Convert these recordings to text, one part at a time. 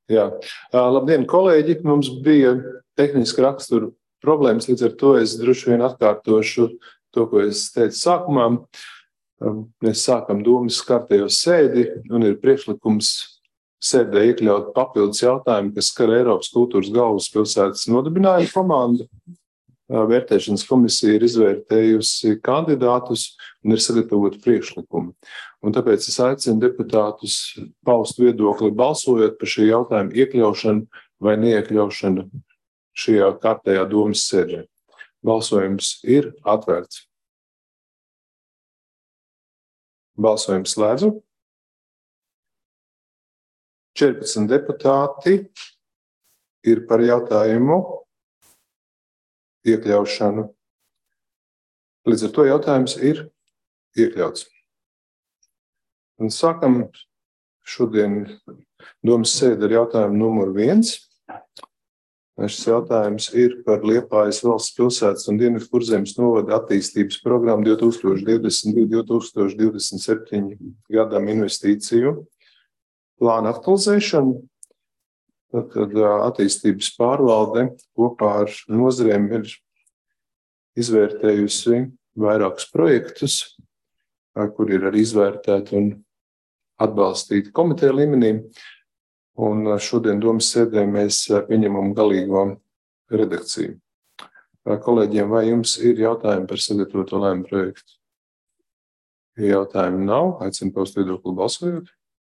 Jā. Labdien, kolēģi! Mums bija tehniska rakstura problēmas, līdz ar to es droši vien atkārtošu to, ko es teicu sākumā. Mēs sākam domas kārtējo sēdi un ir priekšlikums sēdē iekļaut papildus jautājumu, kas skar Eiropas kultūras galvaspilsētas nodibinājumu komandu. Vērtēšanas komisija ir izvērtējusi kandidātus un ir sagatavoti priekšlikumi. Un tāpēc es aicinu deputātus paust viedokli balsojot par šī jautājuma iekļaušanu vai neiekļaušanu šajā kārtējā domas sēdē. Balsojums ir atvērts. Balsojums slēdzu. 14 deputāti ir par jautājumu iekļaušanu. Līdz ar to jautājums ir iekļauts. Un sākam šodien domas sēdi ar jautājumu numur 1. Šis jautājums ir par Liepājas valsts pilsētas un Dienvidkurzemes novada attīstības programmu 2022–2027 gadam investīciju plāna aktualizēšanu. Tad attīstības pārvalde kopā ar nozarēm ir izvērtējusi vairākus projektus, kur ir arī izvērtēti un atbalstīti komiteja līmenī. Un šodien domas sēdē mēs pieņemam galīgo redakciju. Kolēģiem, vai jums ir jautājumi par sagatavoto lēmumu projektu? Ja jautājumu nav, aicinu paust viedokli balsojot.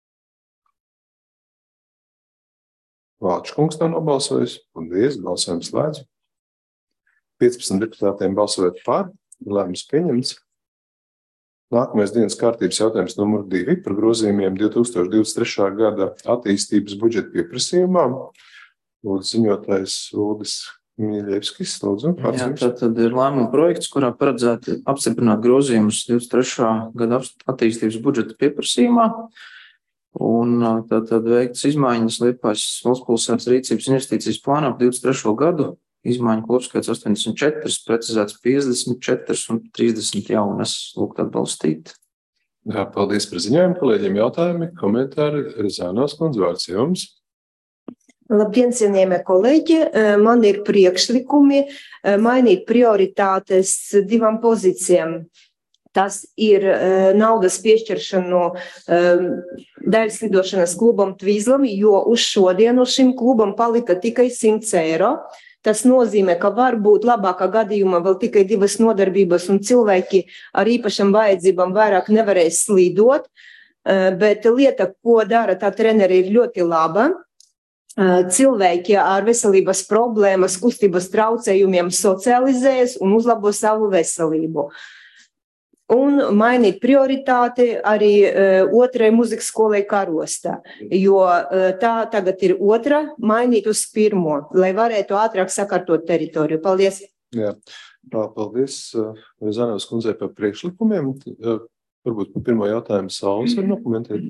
Vāčkungs nav nobalsojis. Paldies, balsojums slēdz. 15 deputātiem balsojot par, lēmums pieņemts. Nākamais dienas kārtības jautājums numur 2 par grozījumiem 2023. gada attīstības budžeta pieprasījumā. Lūdzu, ziņotājs Uldis Mīļevskis, lūdzu. Jā, tad ir lēmuma projekts, kurā paredzēti apstiprināt grozījumus 23. gada attīstības budžeta pieprasījumā. Un tad veikts izmaiņas Liepājas valsts pilsētas rīcības investīcijas plānā par 23. gadu. Izmaiņu kopskaits 84, precizēts 54 un 30 jaunas. Lūgt atbalstīt. Jā, paldies par ziņojumu, kolēģiem jautājumi, komentāri. Rezānos kundze, vārds jums. Labdien, cienījamie kolēģi! Man ir priekšlikumi mainīt prioritātes 2 pozīcijām. Tas ir naudas piešķiršanu daļas lidošanas klubam Tvīzlam, jo uz šodienu šim klubam palika tikai 100 eiro. Tas nozīmē, ka var būt labākā gadījumā vēl tikai 2 nodarbības un cilvēki ar īpašam vajadzībām vairāk nevarēs slidot, bet lieta, ko dara tā treneri, ir ļoti laba. Cilvēki ar veselības problēmas, kustības traucējumiem socializējas un uzlabo savu veselību. Un mainīt prioritāti arī 2. muzikas skolai Karostā, jo tā tagad ir 2, mainīt uz 1, lai varētu ātrāk sakārtot teritoriju. Paldies! Jā, paldies Zanovas kundzei par priekšlikumiem. Varbūt par pirmo jautājumu Saulis var nokomentēt.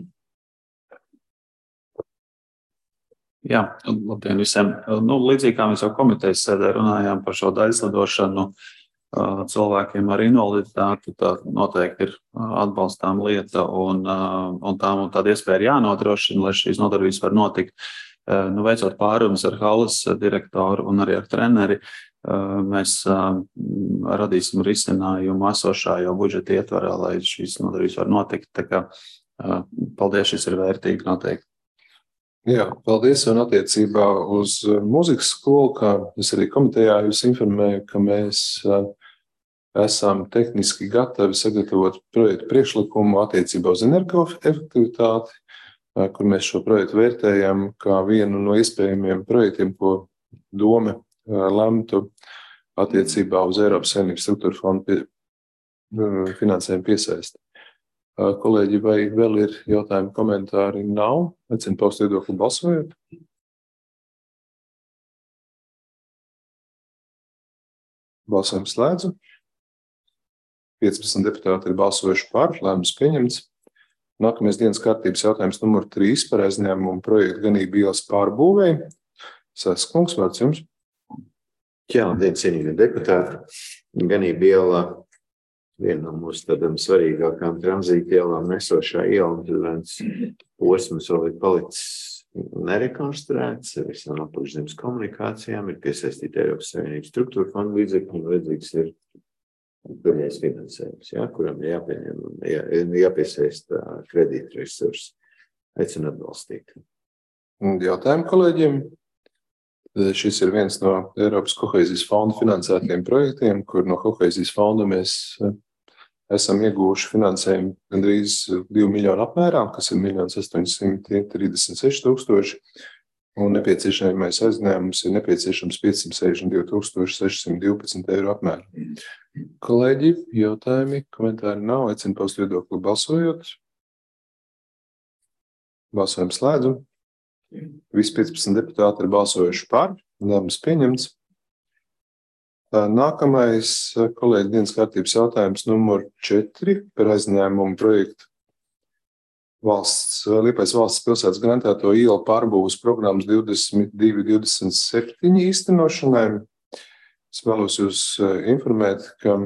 Jā, labdien visiem. Līdzīgi kā mēs jau komitejas sēdē runājām par šo daļslidošanu cilvēkiem ar invaliditāti, tā noteikti ir atbalstām lieta un tāda iespēja ir jānodrošina, lai šīs nodarbības var notikt. Veicot pārunas ar halas direktoru un arī ar treneri, mēs radīsim risinājumu esošā jau budžeta ietvarā, lai šīs nodarbības var notikt. Tā kā paldies, šis ir vērtīgi noteikti. Jā, paldies. Un attiecībā uz mūzikas skolu, kā es arī komitejā jūs informēju, ka mēs esam tehniski gatavi sagatavot projektu priekšlikumu attiecībā uz energoefektivitāti, kur mēs šo projektu vērtējam kā vienu no iespējamiem projektiem, ko doma lemtu attiecībā uz Eiropas Savienības struktūra fondu finansējumu piesaisti. Kolēģi, vai vēl ir jautājumi, komentāri? Nav. Aicinu paust viedokli balsojot. Balsojums slēdzu. 15 deputāti ir balsojuši par, lēmums pieņemts. Nākamais dienas kārtības jautājums numur 3 par aizņēmumu projektu Ganību ielas pārbūvēi. Saskungs, vārds jums. Jā, labdien, cienījamie deputāti. Ganību iela viena no mūsu tādām svarīgākām tranzīta ielām, nesošā iela, un tad viens posms vēl ir palicis nerekonstruēts ar visām apakšzemes komunikācijām, ir piesaistīta Eiropas Savienības struktūra fonda līdzekļi un vajadzīgs ir pirmais finansējums, kuram ir jāpiesaista kredīta resursi. Aicinu atbalstīt. Jautājumu kolēģiem. Šis ir viens no Eiropas kohēzijas fonda finansētiem projektiem, kur no kohēzijas fonda mēs esam ieguvuši finansējumu gandrīz 2 miljonu apmērā, kas ir 1.836.000, un nepieciešamais aizņēmums ir nepieciešams 562.612 eiro apmērā. Kolēģi, jautājumi, komentāri nav, aicinu paust viedokli balsojot. Balsojumu slēdzu. Visi 15 deputāti ir balsojuši par, lēmums pieņemts. Nākamais, kolēģi, dienas kārtības jautājums numur 4 par aizņēmumu projektu Liepājas valsts pilsētas garantēto ielu pārbūves programmas 22-27 īstenošanai. Es vēlos jūs informēt, ka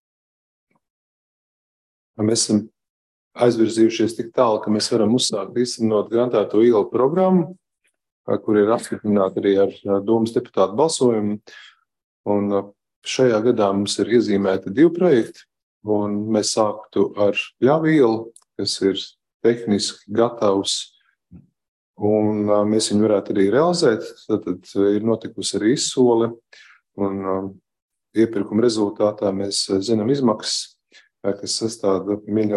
mēs esam aizvirzījušies tik tālu, ka mēs varam uzsākt īstenot garantēto ielu programmu, kur ir apstiprināta arī ar Dūmas deputātu balsojumu. Un šajā gadā mums ir iezīmēti 2 projekti, un mēs sāktu ar Pļavu ielu, kas ir tehniski gatavs, un mēs viņu varētu arī realizēt. Tad ir notikusi arī izsole, un iepirkuma rezultātā mēs zinām izmaksas, kas sastāda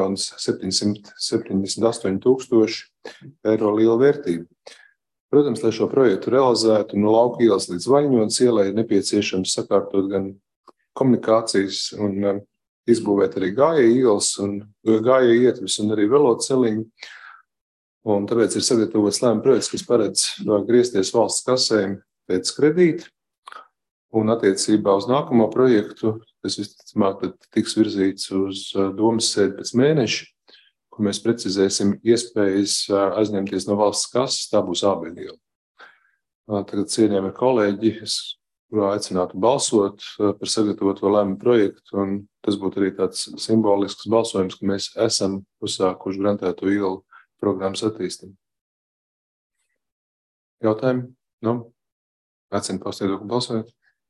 1.778.000 eiro liela vērtība. Protams, lai šo projektu realizētu, no Lauku ielas līdz Vaļņonas ielai ir nepieciešams sakārtot gan komunikācijas un izbūvēt arī gājēju ielas un gājēju ietves un arī veloceliņu. Un tāpēc ir sagatavots lēmuma projekts, kas paredz griezties valsts kasēm pēc kredīta. Un attiecībā uz nākamo projektu, tas visticamāk tiks virzīts uz domas sēdi pēc mēneša, kur mēs precizēsim iespējas aizņemties no valsts kases, tā būs Ābeļu iela. Tagad cienījami kolēģi, es aicinātu balsot par sagatavoto lēmumu projektu, un tas būtu arī tāds simbolisks balsojums, ka mēs esam uzsākuši garantēto ielu programmas attīstību. Jautājumi? Aicinu paust viedokli balsojot.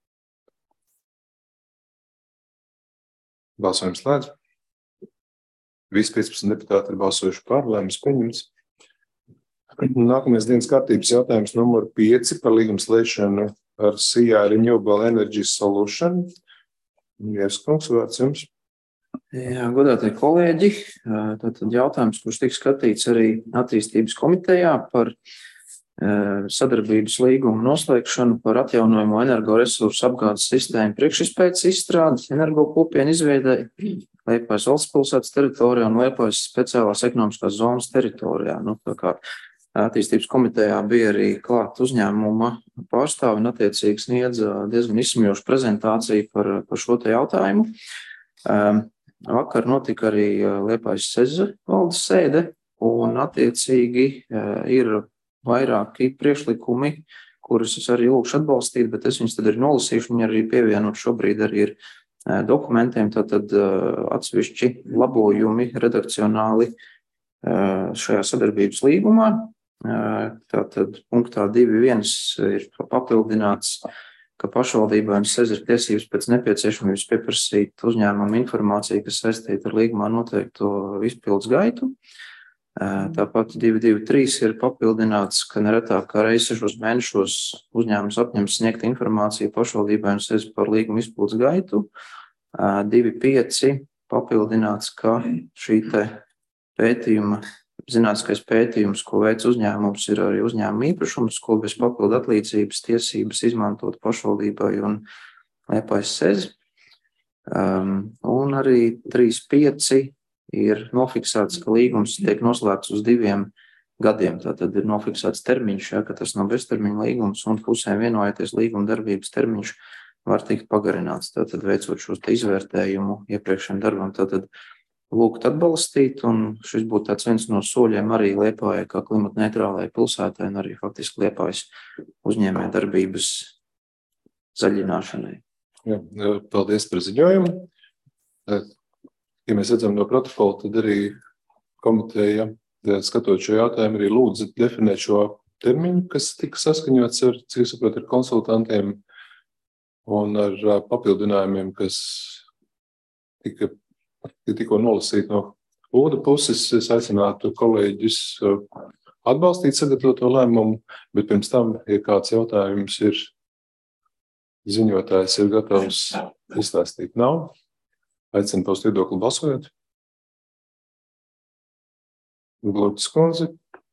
Balsojums slēdz. Visi 15 deputāti ir balsojuši par, lēmums pieņemts. Nākamais dienas kārtības jautājums numur 5 par līgumu slēgšanu ar CI Renewable Energy Solution. Ievskungs, vārds jums. Jā, godātie kolēģi, tātad jautājums, kurš tiks skatīts arī attīstības komitejā par sadarbības līgumu noslēgšanu par atjaunojumu energoresursu apgādes sistēmu priekšizpētes izstrādes, energokopienu izveidei Liepājas valsts pilsētas teritorijā un Liepājas speciālās ekonomiskās zonas teritorijā. Tā kā attīstības komitejā bija arī klāt uzņēmuma pārstāvi un attiecīgi sniedza diezgan izsmejošu prezentāciju par šo te jautājumu. Vakar notika arī Liepājas SEZA valdes sēde un attiecīgi ir vairāki priekšlikumi, kurus es arī lūkšu atbalstīt, bet es viņus tad arī nolasīšu, viņi arī pievienot šobrīd arī ir dokumentiem, tātad atsevišķi labojumi redakcionāli šajā sadarbības līgumā. Tātad punktā 2.1 ir papildināts, ka pašvaldībai un SEZ ir tiesības pēc nepieciešamības pieprasīt uzņēmumu informāciju, kas saistīta ar līgumā noteikto izpildes gaitu. Tāpat 2.2.3 ir papildināts, ka neretāk kā reizi 6 mēnešos uzņēmums apņems sniegt informāciju pašvaldībai un SEZ par līguma izpildes gaitu. 2.5 papildināts, ka šī te pētījuma, zinātniskais pētījums, ko veic uzņēmums, ir arī uzņēmuma īpašums, ko bez papildu atlīdzības tiesības izmantot pašvaldībai un Liepājas SEZ. Un arī 3.5 ir nofiksēts, ka līgums tiek noslēgts uz 2 gadiem. Tātad ir nofiksēts termiņš, ka tas nav beztermiņa līgums un pusēm vienojoties līguma darbības termiņš var tikt pagarināts. Tātad veicot šo izvērtējumu iepriekšējiem darbam, tātad lūgt atbalstīt, un šis būtu tāds viens no soļiem arī Liepājai kā klimatneitrālai pilsētai un arī faktiski Liepājas uzņēmē darbības zaļināšanai. Jā, paldies par ziņojumu. Ja mēs redzam no protokola, tad arī komiteja, skatot šo jautājumu, arī lūdza definēt šo termiņu, kas tika saskaņots ar, cik saprotu, ar konsultantiem un ar papildinājumiem, kas tikko nolasīti no Lūda puses. Es aicinātu kolēģus atbalstīt sagatavoto lēmumu, bet pirms tam, ja kāds jautājums ir, ziņotājs ir gatavs izstāstīt. Nav. Aicinu paust viedokli balsojot. Glūtas kundze.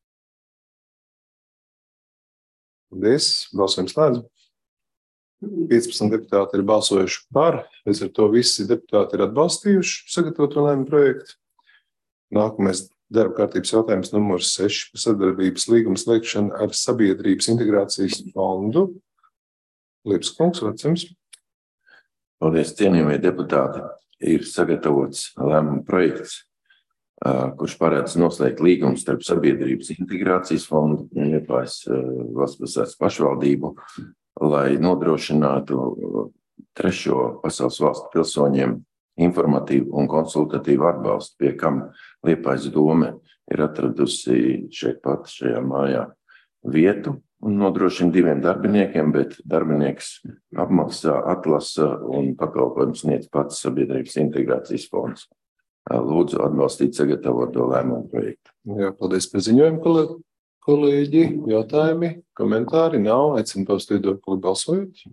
Paldies. Balsojums slēdz. 15 deputāti ir balsojuši par, līdz ar to visi deputāti ir atbalstījuši sagatavoto lēmumu projektu. Nākamais darba kārtības jautājums numurs 6 par sadarbības līgumu slēgšanu ar Sabiedrības integrācijas fondu. Liepas kungs, vārds jums. Paldies, cienījamie deputāti. Ir sagatavots lēmuma projekts, kurš paredz noslēgt līgumu starp Sabiedrības integrācijas fondu un Liepājas valsts pašvaldību, lai nodrošinātu trešo pasaules valstu pilsoņiem informatīvu un konsultatīvu atbalstu, pie kam Liepājas dome ir atradusi šeit pat šajā mājā vietu un nodrošina 2 darbiniekiem, bet darbinieks apmaksā, atlasa un pakalpojums sniedz pats Sabiedrības integrācijas fonds. Lūdzu atbalstīt sagatavoto lēmumu projektu. Jā, paldies par ziņojumu, kolēģi. Jautājumi, komentāri nav. Aicinu paust viedokli balsojot.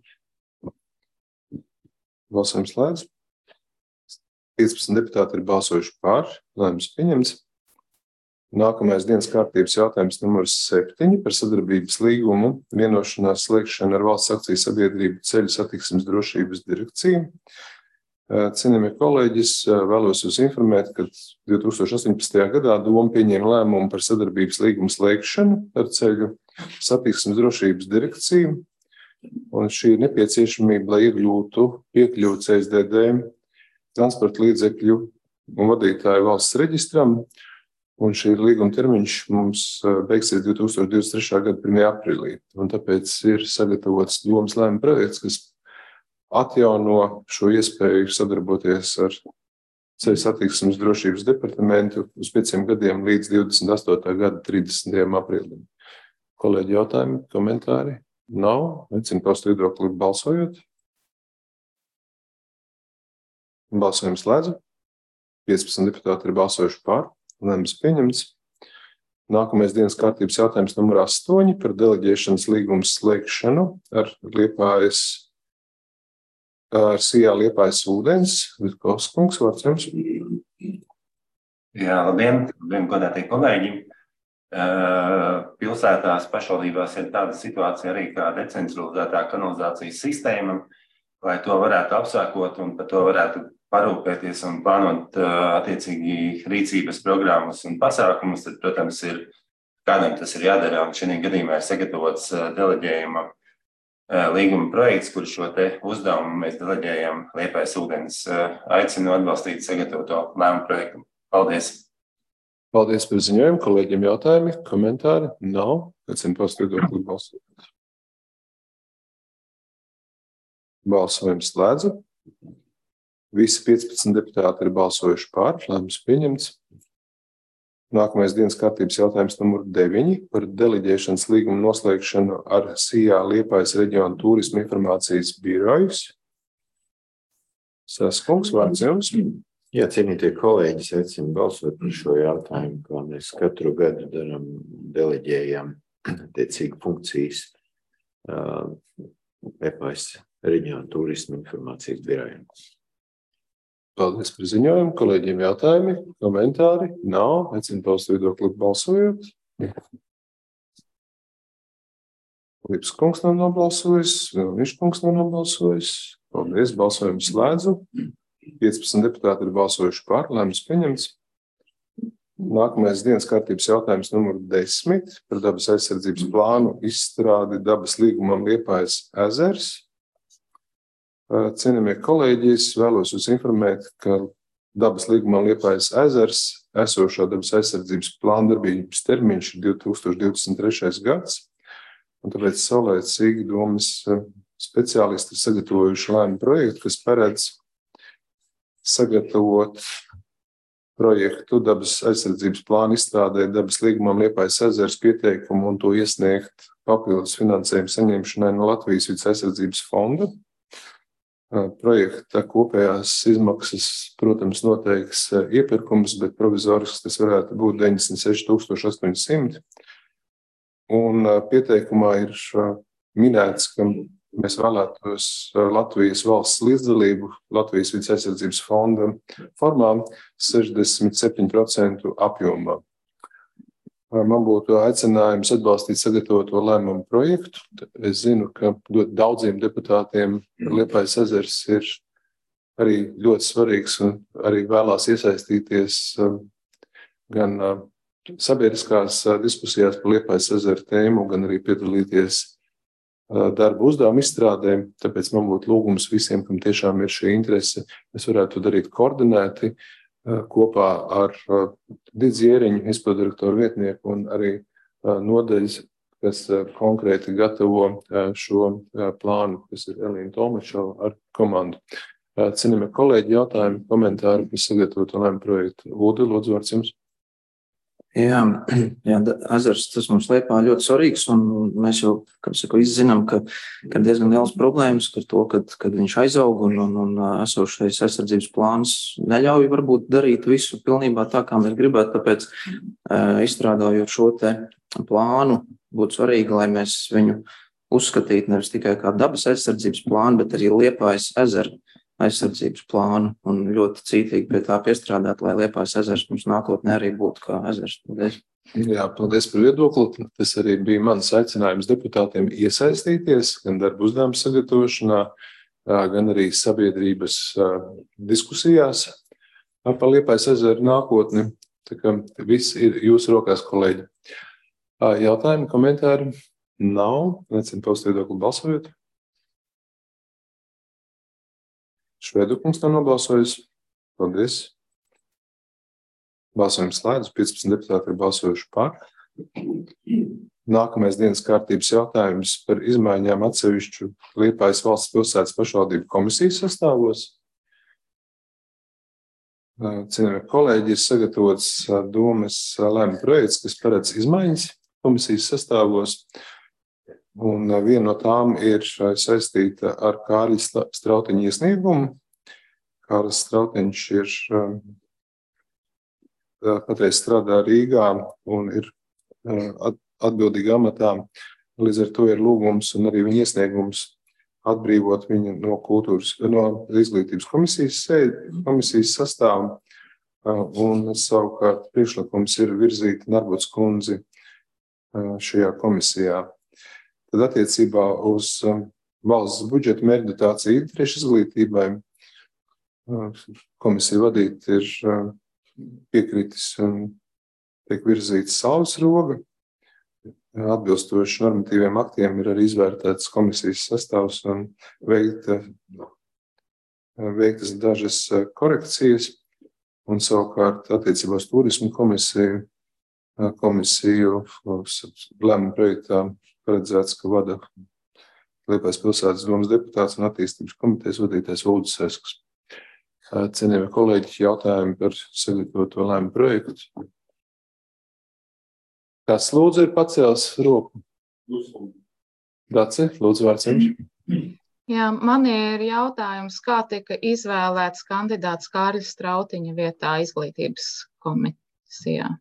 Balsojums slēdz. 15 deputāti ir balsojuši par. Lēmums pieņemts. Nākamais dienas kārtības jautājums numurs 7 par sadarbības līgumu vienošanās slēgšanu ar valsts akciju sabiedrību Ceļu satiksmes drošības direkciju. Cienījamie kolēģi, es vēlos jūs informēt, ka 2018. gadā doma pieņēma lēmumu par sadarbības līgumu slēgšanu ar Ceļu satiksmes drošības direkciju. Un šī ir nepieciešamība, lai iegūtu piekļuvi CSDD transporta līdzekļu un vadītāju valsts reģistram. Un šī līguma termiņš mums beigsies 2023. gada 1. aprīlī. Un tāpēc ir sagatavots domas lēmuma projekts, kas atjauno šo iespēju sadarboties ar Ceļu satiksmes drošības departamentu uz 5 gadiem līdz 28. gada 30. aprīlim. Kolēģi, jautājumi, komentāri? Nav. Aicinu paust viedokli balsojot. Balsojums slēdz. 15 deputāti ir balsojuši par. Lēmums pieņemts. Nākamais dienas kārtības jautājums numur 8 par deleģēšanas līgumu slēgšanu ar SIA Liepājas ūdens. Vitkovs kungs, vārds jums. Jā, labdien, godātie kolēģi. Pilsētās pašvaldībās ir tāda situācija arī kā decentralizētā kanalizācijas sistēma, lai to varētu apsākot un par to varētu parūpēties un plānot attiecīgi rīcības programmas un pasākumus, tad, protams, kādam tas ir jādara, un šajā gadījumā ir sagatavots deleģējuma līguma projekts, kur šo te uzdevumu mēs deleģējam Liepājas ūdens. Aicinu atbalstīt sagatavoto lēmumu projektu. Paldies! Paldies par ziņojumu. Kolēģiem jautājumi, komentāri? Nav. Aicinu paust viedokli balsot. Balsojums slēdz. Visi 15 deputāti ir balsojuši par. Lēmums pieņemts. Nākamais dienas kārtības jautājums numur 9 par deleģēšanas līgumu noslēgšanu ar SIA Liepājas reģionu turisma informācijas birojus. Saskungs, vārds jums. Jā, cienītie kolēģi, aicinu balsot par šo jautājumu, kā mēs katru gadu darām, deleģējam attiecīgi funkcijas Liepājas reģionu turisma informācijas birojiem. Paldies par ziņojumu. Kolēģiem jautājumi, komentāri? Nav. Aicinu paust viedokli balsojot. Liepas kungs nav nobalsojis, Vilniņš kungs nav nobalsojis. Paldies, balsojumu slēdzu. 15 deputāti ir balsojuši par, lēmums pieņemts. Nākamais dienas kārtības jautājums numur 10 par dabas aizsardzības plānu izstrādi dabas līgumam Liepājas ezers. Cienījamie kolēģi, es vēlos jūs informēt, ka dabas līgumam Liepājas ezers esošā dabas aizsardzības plāna darbības termiņš ir 2023. gads, un tāpēc saulēcīgi domas speciālisti ir sagatavojuši lēmumu projektu, kas paredz sagatavot projektu dabas aizsardzības plānu izstrādē dabas līgumam Liepājas ezers pieteikumu un to iesniegt papildus finansējumu saņemšanai no Latvijas vides aizsardzības fonda. Projekta kopējās izmaksas, protams, noteiks iepirkums, bet provizorisks tas varētu būt 96 800. Un pieteikumā ir minēts, ka mēs vēlētos Latvijas valsts līdzdalību Latvijas vides aizsardzības fonda formā 67% apjomā. Man būtu aicinājums atbalstīt sagatavoto lēmumu projektu. Es zinu, ka ļoti daudziem deputātiem Liepājas ezers ir arī ļoti svarīgs un arī vēlās iesaistīties gan sabiedriskās diskusijās par Liepājas ezeru tēmu, gan arī piedalīties darba uzdevumu izstrādēm, tāpēc man būtu lūgums visiem, kam tiešām ir šī interese, mēs varētu to darīt koordinēti kopā ar Didzi Ieriņu, izpildirektoru vietnieku un arī nodaļas, kas konkrēti gatavo šo plānu, kas ir Elīna Tolmačova ar komandu. Cienījamie kolēģi, jautājumi, komentāri, kas sagatavotu lēmumu projektu. Uldi, lūdzu, vārds jums. Jā, ezers tas mums Liepā ļoti svarīgs, un mēs jau, kā saku, izzinām, ka diezgan liels problēmas ar to, kad viņš aizauga un esošais aizsardzības plāns neļauj varbūt darīt visu pilnībā tā, kā mēs gribētu, tāpēc izstrādājot šo te plānu, būtu svarīgi, lai mēs viņu uzskatītu nevis tikai kā dabas aizsardzības plānu, bet arī Liepājas ezera aizsardzības plānu un ļoti cītīgi pie tā piestrādāt, lai Liepājas ezers mums nākotnē arī būtu kā ezers. Paldies. Jā, paldies par viedokli. Tas arī bija mans aicinājums deputātiem iesaistīties gan darba uzdevumu sagatavošanā, gan arī sabiedrības diskusijās par Liepājas ezeru nākotni. Tā kā viss ir jūsu rokās, kolēģi. Jautājumi, komentāri? Nav. Necinu paust viedokli balsojot. Švedukungs nav nobalsojis. Paldies. Balsojums slēdz. 15 deputāti ir balsojuši par. Nākamais dienas kārtības jautājums par izmaiņām atsevišķu Liepājas valsts pilsētas pašvaldību komisijas sastāvos. Cienījamie kolēģi, ir sagatavots domas lēmuma projekts, kas paredz izmaiņas komisijas sastāvos. Un viena no tām ir saistīta ar Kārļa Strautiņa iesniegumu. Kārlis Strautiņš ir patreiz strādā Rīgā un ir atbildīga amatā. Līdz ar to ir lūgums un arī viņa iesniegums atbrīvot viņu no izglītības komisijas sastāvu. Un savukārt priekšlikums ir virzīt Narbuts kundzi šajā komisijā. Tad attiecībā uz valsts budžeta mērķdotāciju interešu izglītībai komisija vadīt ir piekritis un tiek virzīts Saules Roga. Atbilstoši normatīviem aktiem ir arī izvērtēts komisijas sastāvs un veiktas dažas korekcijas. Un savukārt attiecībā uz turismu komisiju lēmuma projektā paredzēts, ka vada Liepājas pilsētas domas deputāts un attīstības komitejas vadītājs Uldis Sesks. Cienījamie kolēģi, jautājumi par sagatavoto lēmumu projektu. Kas lūdzu ir pacēlis roku? Daci, lūdzu vārds jums. Jā, man ir jautājums, kā tika izvēlēts kandidāts Kārļa Strautiņa vietā izglītības komisijā?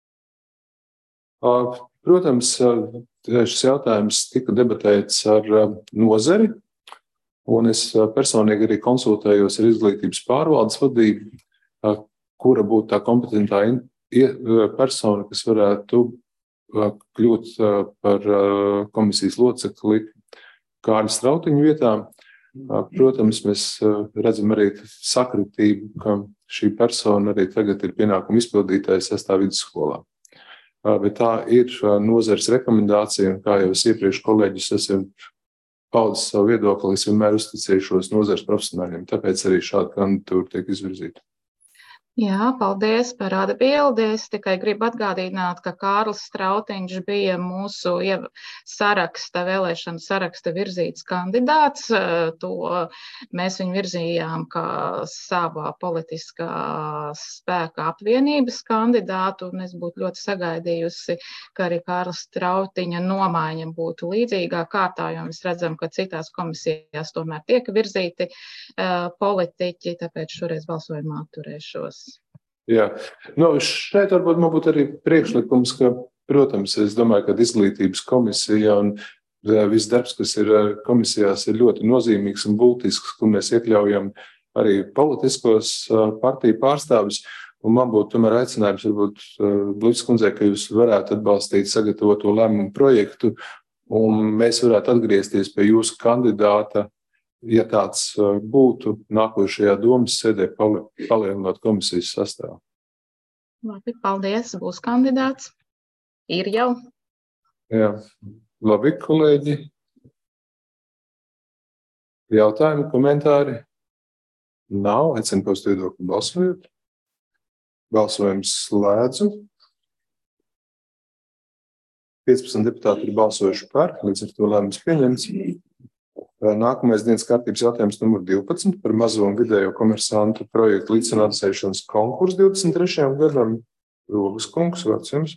Protams, šis jautājums tika debatēts ar nozari, un es personīgi arī konsultējos ar izglītības pārvaldes vadību, kura būtu tā kompetentā persona, kas varētu kļūt par komisijas locekli Kārļa Strautiņa vietā. Protams, mēs redzam arī sakritību, ka šī persona arī tagad ir pienākuma izpildītājs 6. vidusskolā. Bet tā ir nozares rekomendācija, un kā jau es iepriekš kolēģis esmu paudis savu viedokli, es vienmēr uzticējušos nozares profesionāļiem, tāpēc arī šāda kandidatūra tiek izvirzīta. Jā, paldies par atbildi. Es tikai gribu atgādināt, ka Kārlis Strautiņš bija mūsu saraksta, vēlēšanu saraksta virzīts kandidāts. To mēs viņu virzījām kā savā politiskā spēka apvienības kandidātu, un es būtu ļoti sagaidījusi, ka arī Kārlis Strautiņa nomaiņa būtu līdzīgā kārtā, jo mēs redzam, ka citās komisijās tomēr tiek virzīti politiķi, tāpēc šoreiz balsojumā atturēšos. Jā, šeit varbūt man būtu arī priekšlikums, ka, protams, es domāju, ka izglītības komisija un viss darbs, kas ir komisijās, ir ļoti nozīmīgs un būtisks, kur mēs iekļaujam arī politiskos partiju pārstāvis. Un man būtu tomēr aicinājums, varbūt, Bluķis kundzei, ka jūs varētu atbalstīt sagatavoto lēmumu projektu, un mēs varētu atgriezties pie jūsu kandidāta, ja tāds būtu nākošajā domas sēdē palielinot komisijas sastāvu. Labi, paldies, būs kandidāts. Ir jau. Jā, labi, kolēģi. Jautājumi, komentāri? Nav, aicinu paust viedokli balsojot. Balsojums slēdzu. 15 deputāti ir balsojuši par, līdz ar to lēmums pieņemts. Nākamais dienas kārtības jautājums numur 12 par mazo un vidējo komersantu projektu līdzfinansēšanas konkursu 23. gadam. Rogas kungs, vārds jums.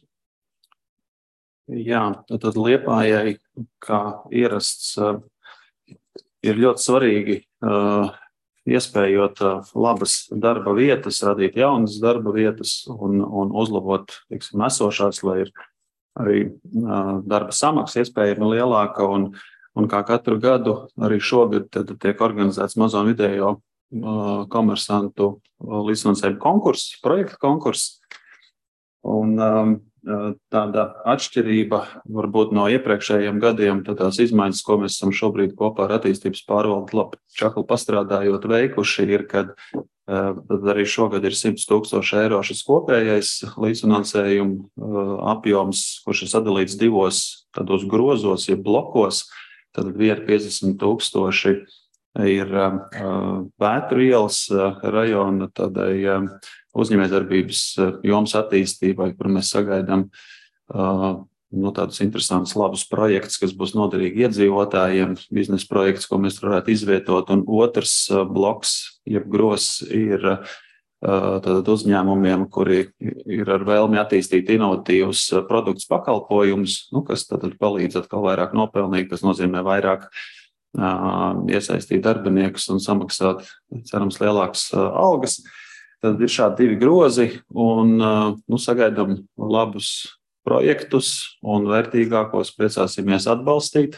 Jā, tad Liepājai, kā ierasts, ir ļoti svarīgi iespējot labas darba vietas, radīt jaunas darba vietas un uzlabot, teiksim, esošās, lai ir arī darba samaksa iespējami lielāka un kā katru gadu, arī šogad tiek organizēts mazo un vidējo komersantu līdzfinansējuma konkurss, projekta konkurss. Un tāda atšķirība varbūt no iepriekšējiem gadiem, tās izmaiņas, ko mēs esam šobrīd kopā ar attīstības pārvaldu Čakli pastrādājot veikuši, ir, kad tad arī šogad ir 100,000 eiro šis kopējais līdzfinansējuma apjoms, kurš ir sadalīts divos tādos grozos, jeb blokos. Tad 50,000 ir Vētru ielas rajona tādai uzņēmējdarbības jomas attīstībai, kur mēs sagaidām tādus interesantus, labus projektus, kas būs noderīgi iedzīvotājiem, biznesa projekts, ko mēs varētu izvietot. Un otrs bloks, jeb gros, ir tātad uzņēmumiem, kuri ir ar vēlmi attīstīt inovatīvus produktus, pakalpojumus, kas tātad palīdz atkal vairāk nopelnīt, kas nozīmē vairāk iesaistīt darbiniekus un samaksāt, cerams, lielākas algas. Tad ir šādi divi grozi un sagaidām labus projektus un vērtīgākos priecāsimies atbalstīt.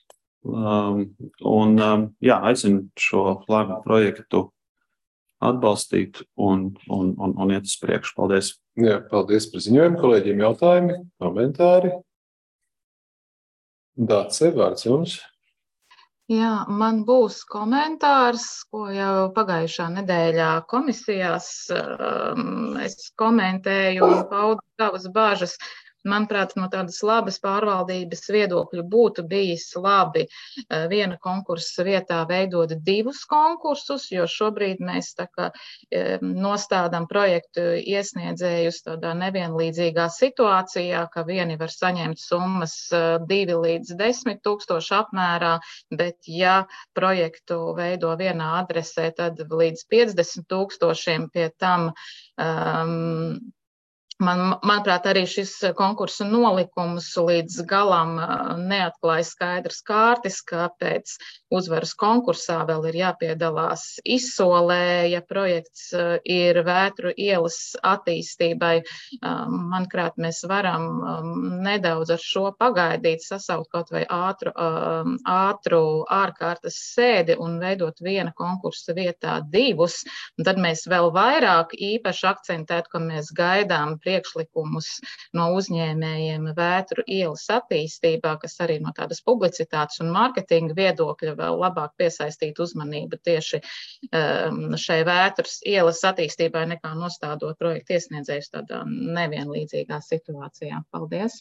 Aicinu šo lēmumu projektu atbalstīt un iet uz priekšu. Paldies. Jā, paldies par ziņojumu. Kolēģiem jautājumi, komentāri? Dāce, vārds jums. Jā, man būs komentārs, ko jau pagājušā nedēļā komisijās es komentēju un paudu savas bāžas. Manuprāt, no tādas labas pārvaldības viedokļa būtu bijis labi viena konkursa vietā veidot divus konkursus, jo šobrīd mēs nostādām projektu iesniedzējus tādā nevienlīdzīgā situācijā, ka vieni var saņemt summas 2 līdz 10,000 apmērā, bet ja projektu veido vienā adresē, tad līdz 50,000 pie tam. Manuprāt, arī šis konkursu nolikums līdz galam neatklāja skaidras kārtas, kāpēc uzvaras konkursā vēl ir jāpiedalās izsolē, ja projekts ir Vētru ielas attīstībai. Manuprāt, mēs varam nedaudz ar šo pagaidīt, sasaukt kaut vai ātru ārkārtas sēdi un veidot viena konkursa vietā divus. Un tad mēs vēl vairāk īpaši akcentētu, ka mēs gaidām priekšlikumus no uzņēmējiem Vētru ielas attīstībā, kas arī no tādas publicitātes un mārketinga viedokļa vēl labāk piesaistīt uzmanību tieši šai Vētras ielas attīstībai, nekā nostādot projektu iesniedzējus tādā nevienlīdzīgā situācijā. Paldies!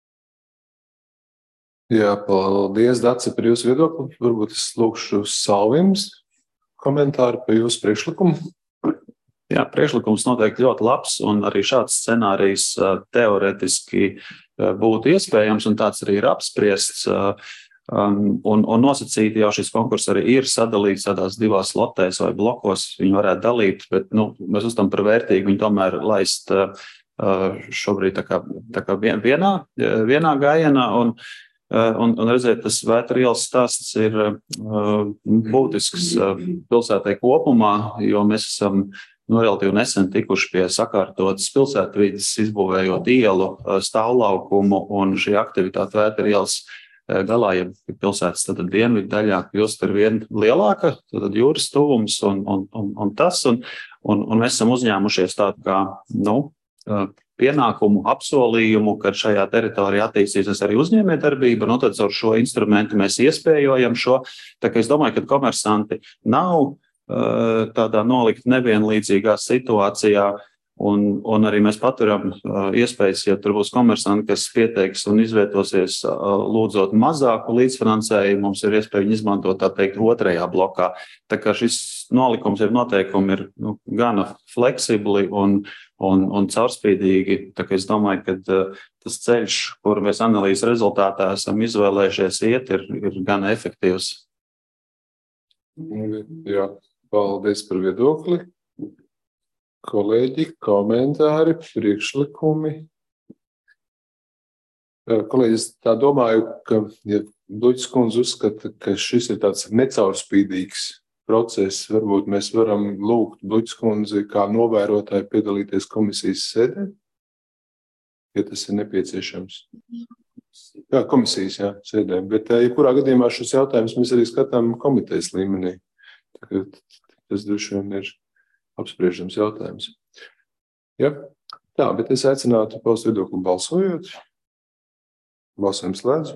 Jā, paldies, Dace, par jūsu viedokli. Varbūt es lūkšu Salvims komentāru par jūsu priekšlikumu. Jā, priekšlikums noteikti ļoti labs, un arī šāds scenārijs teoretiski būtu iespējams, un tāds arī ir apspriests. Un nosacīti jau šis konkurss arī ir sadalīts tādās divās lotēs vai blokos. Viņi varētu dalīt, bet mēs uztam par vērtīgu viņu tomēr laist šobrīd tā kā vienā gājienā. Un redzēt, tas Vētra ielas stāsts ir būtisks pilsētai kopumā, jo mēs esam relatīvi nesen tikuši pie sakārtotas pilsētvides, izbūvējot ielu, stāvlaukumu, un šī aktivitāte Vētra ielas galā, ja pilsētas tad dienvidu daļā kļūst ar vien lielāka, tad jūras tuvums un tas, un mēs esam uzņēmušies tādu kā, pienākumu, apsolījumu, ka šajā teritorijā attīstīsies arī uzņēmējdarbība, tad caur šo instrumentu mēs iespējojam šo. Tā kā es domāju, ka komersanti nav tādā nolikt nevienlīdzīgā situācijā, un arī mēs paturam iespējas, ja tur būs komersanti, kas pieteiks un izvietosies lūdzot mazāku līdzfinansējumu, mums ir iespēja izmantot, tā teikt, otrajā blokā. Tā kā šis nolikums ir noteikumi ir gana fleksibli un caurspīdīgi. Tā kā es domāju, ka tas ceļš, kuru mēs analīzes rezultātā esam izvēlējušies iet, ir gana efektīvs. Jā, paldies par viedokli. Kolēģi, komentāri, priekšlikumi. Kolēģi, es tā domāju, ka ja Bluķis kundze uzskata, ka šis ir tāds necaurspīdīgs process, varbūt mēs varam lūgt Bluķis kundzi kā novērotāju piedalīties komisijas sēdē, ja tas ir nepieciešams. Jā, komisijas sēdē, bet jebkurā gadījumā šis jautājums mēs arī skatām komitejas līmenī. Tas droši vien ir apspriežams jautājums. Ja? Tā, bet es aicinātu paust viedokli balsojot. Balsojums slēdz.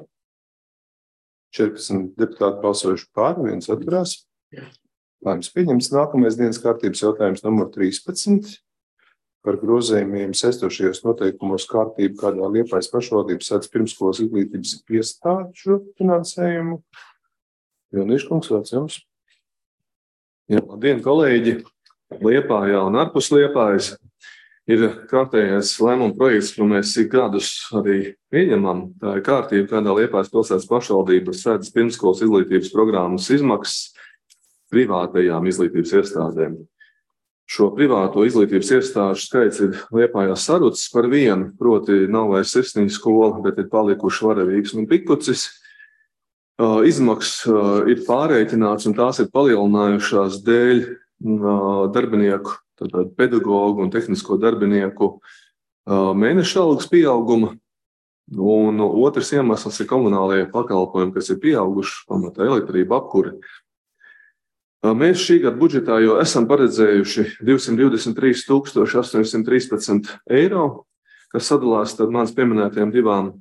14 deputāti balsojuši pār, 1 atturās. Lēmums pieņemts. Nākamais dienas kārtības jautājums numur 13 par grozējumiem saistošajos noteikumos kārtību, kādā Liepājas pašvaldības sēdz pirmskolas izglītības iestāžu finansējumu. Jonīškungs, vārds jums. Jā, labdien, kolēģi! Liepājā un ārpus Liepājas ir kārtējais lēmuma projekts, ko mēs ik gadus arī pieņemam. Tā ir kārtība, kādā Liepājas pilsētas pašvaldība sēdz pirmskolas izglītības programmas izmaksas privātajām izglītības iestādēm. Šo privāto izglītības iestāžu skaits ir Liepājā sarucis par vienu, proti nav vairs Sirsniņa skola, bet ir palikuši Varavīgs un Pikucis. Izmaksas ir pārreikināts un tās ir palielinājušās dēļ darbinieku, tātad pedagogu un tehnisko darbinieku mēneša algas pieauguma. Un otrs iemesls ir komunālie pakalpojumi, kas ir pieauguši, pamatā elektrība, apkuri. Mēs šī gada budžetā jau esam paredzējuši 223 813 eiro, kas sadalās tad mans pieminētajām divām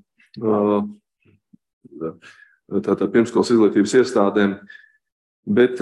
tātad pirmskolas izglītības iestādēm. Bet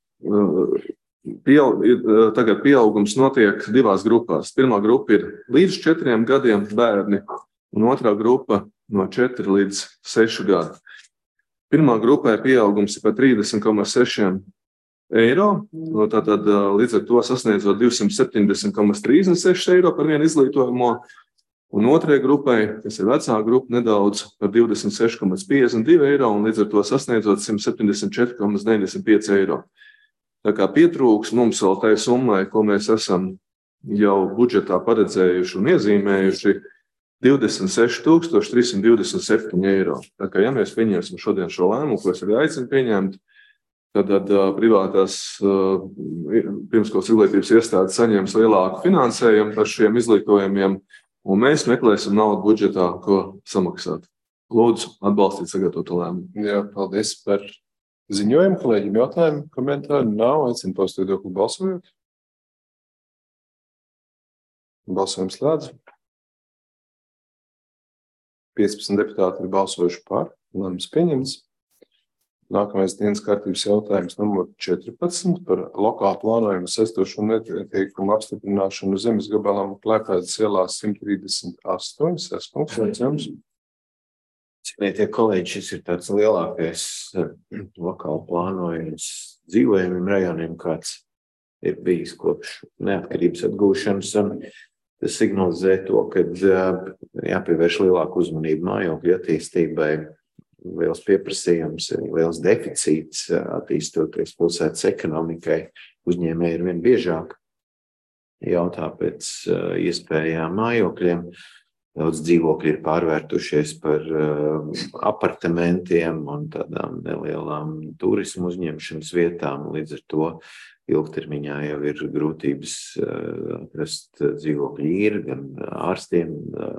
tagad pieaugums notiek divās grupās. Pirmā grupa ir līdz 4 gadiem bērni, un otrā grupa no 4 līdz 6 gadi. Pirmā grupā pieaugums ir par 30,6 eiro, tātad līdz ar to sasniedzot 270,36 eiro par vienu izglītojamo, un otrajai grupai, kas ir vecāka grupa, nedaudz par 26,52 eiro, un līdz ar to sasniedzot 174,95 eiro. Tā kā pietrūks mums vēl tai summai, ko mēs esam jau budžetā paredzējuši un iezīmējuši, 26 327 eiro. Tā kā ja mēs pieņemsim šodien šo lēmumu, ko es arī aicinu pieņemt, tad privātās pirmskolas izglītības iestādes saņems lielāku finansējumu par šiem izglītojumiem, un mēs meklēsim naudu budžetā, ko samaksāt. Lūdzu, atbalstīt sagatavotu lēmumu. Jā, paldies par ziņojumu. Kolēģiem jautājumu, komentāru nav. Aicinu paust viedokli balsojot. Balsojums slēdz. 15 deputāti ir balsojuši par. Lēmums pieņemts. Nākamais dienas kārtības jautājums numur 14 par lokālu plānojumu saistošo neteikumu apstiprināšanu zemes gabalam Liepājas ielā 138. Seskungs. Cienītie kolēģi, šis ir tāds lielākais lokāli plānojums dzīvojumiem rajoniem, kāds ir bijis kopš neatkarības atgūšanas. Un tas signalizē to, ka jāpievērš lielāku uzmanību mājokļu attīstībai. Liels pieprasījums, liels deficīts attīstoties pilsētas ekonomikai. Uzņēmēji ir vien biežāk jautā pēc iespējām mājokļiem. Daudz dzīvokļi ir pārvērtušies par apartamentiem un tādām nelielām turismu uzņemšanas vietām. Līdz ar to ilgtermiņā jau ir grūtības atrast dzīvokļu īri gan ārstiem,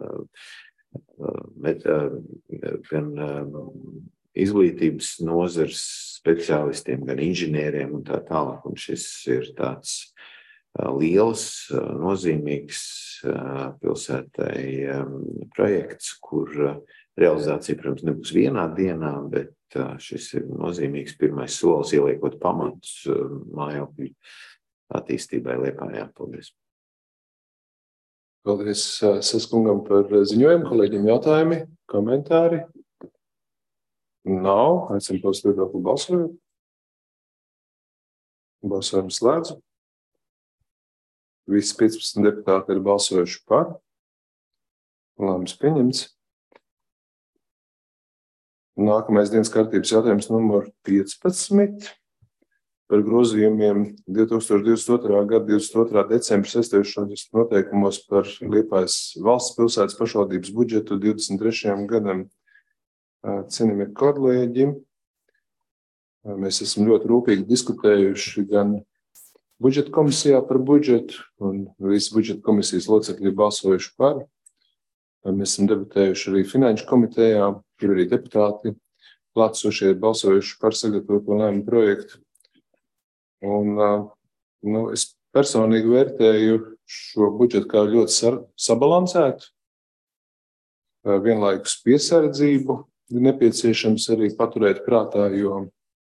gan izglītības nozars speciālistiem, gan inženieriem un tā tālāk. Un šis ir tāds liels, nozīmīgs pilsētai projekts, kur realizācija, protams, nebūs vienā dienā, bet šis ir nozīmīgs pirmais solis, ieliekot pamatus mājokļu attīstībai Liepājā. Paldies! Paldies Saskungam par ziņojumu. Kolēģiem jautājumi, komentāri? Nav. Aicinu paust viedokli balsojot. Balsojumu slēdzu. Visi 15 deputāti ir balsojuši par. Lēmums pieņemts. Nākamais dienas kārtības jautājums numur 15. Par grozījumiem 2022. gada 22. decembra sestēšanas noteikumos par Liepājas valsts pilsētas pašvaldības budžetu 23. gadam. Cienījamie kolēģi, mēs esam ļoti rūpīgi diskutējuši gan budžeta komisijā par budžetu, un visi budžeta komisijas locekļi ir balsojuši par. Mēs esam debatējuši arī finanšu komitejā, ir arī deputāti klātesošie ir balsojuši par sagatavoto lēmumu projektu. Un, es personīgi vērtēju šo budžetu kā ļoti sabalansētu, vienlaikus piesardzību, nepieciešams arī paturēt prātā, jo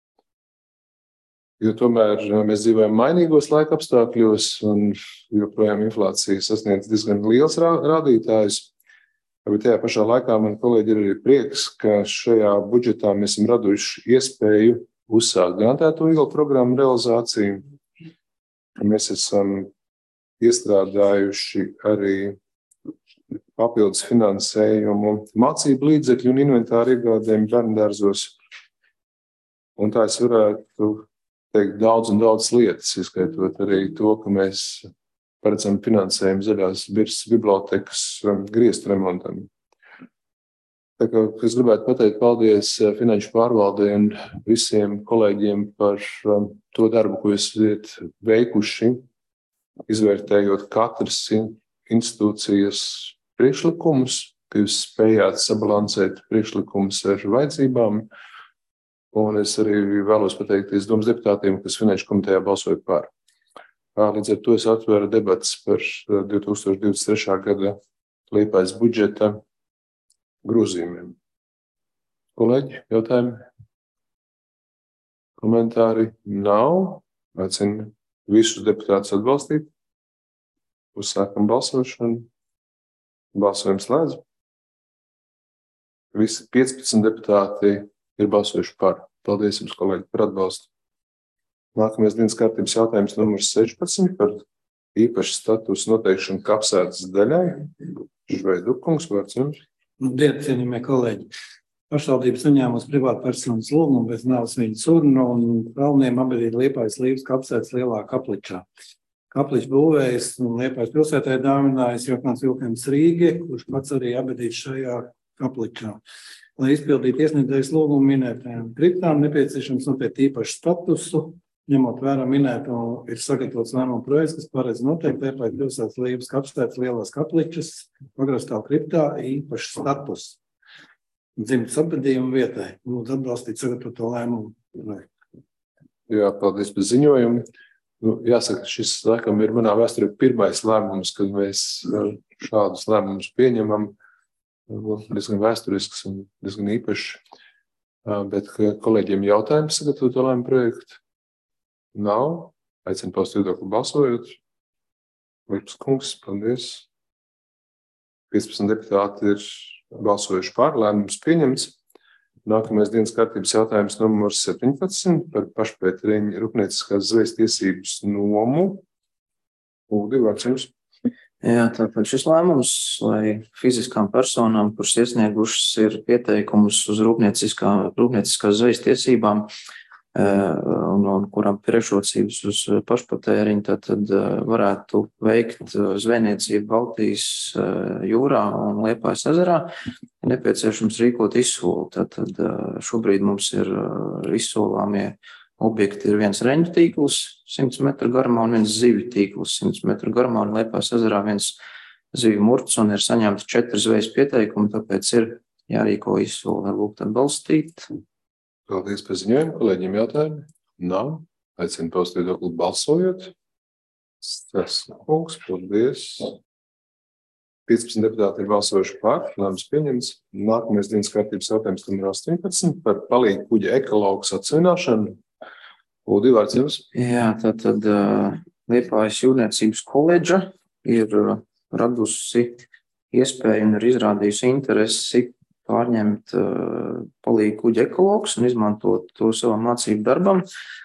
tomēr mēs dzīvojam mainīgos laika apstākļos un joprojām inflācija sasniedz diezgan liels rādītājus. Bet tajā pašā laikā man kolēģi ir arī prieks, ka šajā budžetā mēs esam raduši iespēju uzsākt garantēto ilgu programmu realizāciju. Mēs esam iestrādājuši arī papildus finansējumu mācību līdzekļu un inventāru iegādēm bērndārzos. Un tā es varētu teikt daudz un daudz lietas, ieskaitot arī to, ka mēs paredzam finansējumu zaļās Birzas bibliotekas griestu remontam. Tā kā es gribētu pateikt paldies finanšu pārvaldei un visiem kolēģiem par to darbu, ko jūs esat veikuši, izvērtējot katras institūcijas priekšlikumus, ka jūs spējāt sabalansēt priekšlikumus ar vajadzībām. Un es arī vēlos pateikties domas deputātiem, kas finanšu komitejā balsoja par. Līdz ar to es atvēru debatas par 2023. gada Liepājas budžeta grozījumiem. Kolēģi, jautājumi? Komentāri nav. Aicinu visus deputātus atbalstīt. Uzsākam balsošanu. Balsojums slēdz. Visi 15 deputāti ir balsojuši par. Paldies jums, kolēģi, par atbalstu. Nākamais dienas kārtības jautājums numurs 16 par īpašu statusu noteikšanu kapsētas daļai. Žveidukungs, vārds jums. Cienījamie kolēģi, pašvaldības saņēmusi privātpersonas lūgumu bez naudas viņas urnu un pelniem abadīt Liepājas Līvas kapsētas lielā kapličā. Kapliču būvējas un Liepājas pilsētā dāvinājis Jokāns Vilkens Rīge, kurš pats arī abadīt šajā kapličā. Lai izpildītu iesniedzējas lūgumu minētajām kriptām, nepieciešams noteikt īpašu statusu. Ņemot vērā minēto, ir sagatavots lēmuma projekts, kas paredz noteikti Liepājas pilsētas Līvas kapsētas lielās kapličas pagrastāvu kriptā īpašu statusu dzimtas apbedījuma vietai. Lūdzu atbalstīt sagatavoto lēmumu. Jā, paldies par ziņojumu. Jāsaka, šis laikam ir manā vēsturē pirmais lēmums, kad mēs šādus lēmumus pieņemam. Diezgan vēsturisks un diezgan īpašs. Bet kolēģiem jautājums sagatavoto lēmumu projektu? Nav. Aicinu paust viedokli balsojot. Lips kungs, paldies. 15 deputāti ir balsojuši par, lēmums pieņemts. Nākamais dienas kārtības jautājums numurs 17 par pašpētēriņu rūpnieciskās zvejas tiesības nomu. Uldi, vārds jums. Jā, tātad šis lēmums, lai fiziskām personām, kuras iesniegušas ir pieteikumus uz rūpnieciskās zvejas tiesībām, un kurām priekšrocības uz pašpatēriņu, tad varētu veikt zvejniecību Baltijas jūrā un Liepājas ezerā, ir nepieciešams rīkot izsoli. Tad šobrīd mums ir izsolāmie objekti, ir viens reņģu tīkls 100 metru garumā un viens zivju tīkls 100 metru garumā, un Liepājas ezerā viens zivju murts, un ir saņemti 4 zvejas pieteikumi, tāpēc ir jārīko izsoli. Lūgt atbalstīt. Paldies par ziņojumu. Kolēģiem jautājumi? Nav. Aicinu paust viedokli balsojot. Kungs, paldies. 15 deputāti ir balsojuši par. Lēmums pieņemts. Nākamais dienas kārtības jautājums numur 18 par palīgu kuģa ekologas atsvināšanu. Uldi, vārds jums. Jā, tātad Liepājas jūrniecības koledža ir radusi iespēju un ir izrādījusi interesi pārņemt palīgu kuģa ekologus un izmantot to savam mācību darbam.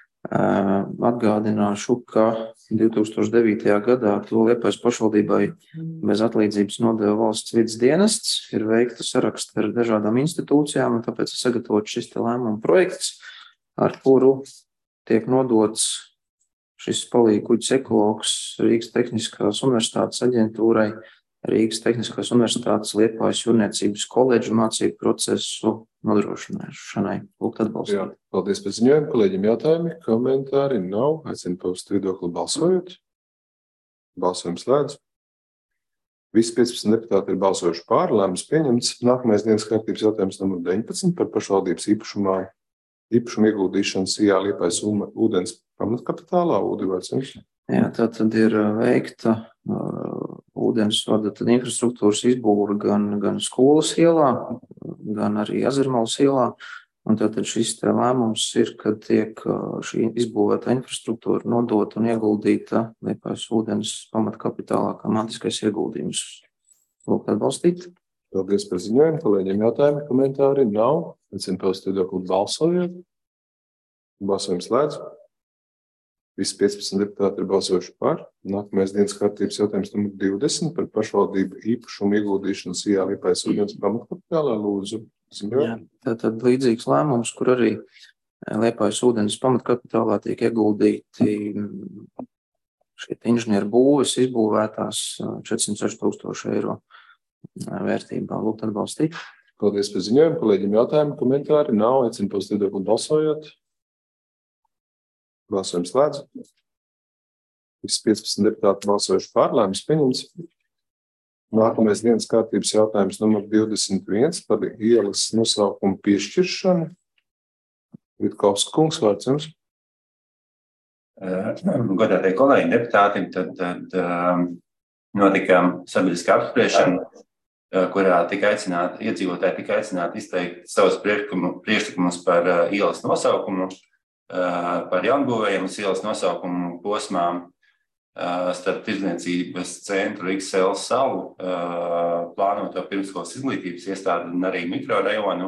Atgādināšu, ka 2009. gadā to Liepājas pašvaldībai bez atlīdzības nodeva valsts vides dienests, ir veikta saraksta ar dažādām institūcijām, un tāpēc ir sagatavots šis te lēmuma projekts, ar kuru tiek nodots šis palīgu kuģis ekologs Rīgas Tehniskās universitātes aģentūrai, Rīgas Tehniskās universitātes Liepājas jūrniecības koledžu mācību procesu nodrošināšanai. Lūgt atbalstīt. Jā, paldies par ziņojumu. Kolēģiem jautājumi, komentāri nav. Aicinu paust viedokli balsojot. Balsojums slēdz. Visi 15 deputāti ir balsojuši pār. Lēmums pieņemts. Nākamais dienas kārtības jautājums numur 19 par pašvaldības īpašumu ieguldīšanu Sijā Liepājas ūdens pamatkapitālā. Uldi, vārds jums. Jā, tā tad ir veikta ūdensvada infrastruktūras izbūve gan skolas ielā, gan arī Azermalas ielā. Un tātad šis lēmums ir, kad tiek šī izbūvēta infrastruktūra nodota un ieguldīta Liepājas ūdens pamatkapitālā kā mantiskais ieguldījums. Lūgt atbalstīt. Paldies par ziņojumu. Kolēģiem jautājumi, komentāri nav. Aicinu paust viedokli balsojot. Balsojums slēdz. Visi 15 deputāti ir balsojuši par. Nākamais dienas kārtības jautājums numur 20 par pašvaldību īpašumu ieguldīšanu Sijā Liepājas ūdens pamatkapitālā. Lūdzu, ziņojumu. Tātad līdzīgs lēmums, kur arī Liepājas ūdens pamatkapitālā tiek ieguldīti šie inženieru būves izbūvētās 406 000 eiro vērtībā. Lūgt atbalstīt. Paldies par ziņojumu. Kolēģiem jautājumi, komentāri nav. Aicinu paust viedokli balsojot. Balsojums slēdz. Visi 15 deputāti balsojuši par. Lēmums pieņemts. Nākamais dienas kārtības jautājums numur 21 par ielas nosaukumu piešķiršanu. Vitkovska kungs, vārds jums. Godātie kolēģi, deputāti, tad notika sabiedriskā apspriešana, kurā iedzīvotāji tika aicināti izteikt savus priekšlikumus par ielas nosaukumu, par jaunbūvējiem uz ielas nosaukumu posmām starp tirdzniecības centru XL salu, plānoto pirmskolas izglītības iestādi un arī mikrorajonu.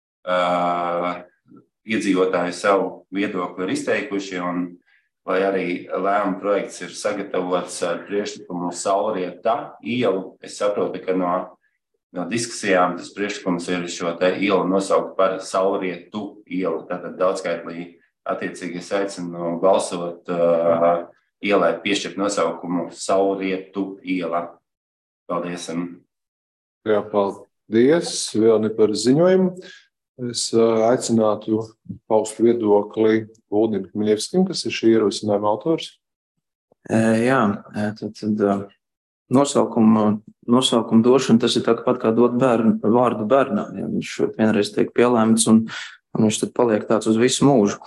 Iedzīvotāji savu viedokli ir izteikuši, un lai arī lēmuma projekts ir sagatavots ar priekšlikumu Saulrieta ielu, es saprotu, ka no diskusijām tas priekšlikums ir šo te ielu nosaukt par Saulrietu ielu. Tātad daudzskaitlī attiecīgi es aicinu balsot ielai piešķirt nosaukumu Saulrietu iela. Paldies. Jā, paldies. Vēl ne par ziņojumu. Es aicinātu paust viedokli Uldim Kmiļevskim, kas ir šī ierosinājuma autors. Jā, tad nosaukumu došana, tas ir tāpat kā dot vārdu bērnam. Ja viņš vienreiz tiek pielēmts un viņš tad paliek tāds uz visu mūžu.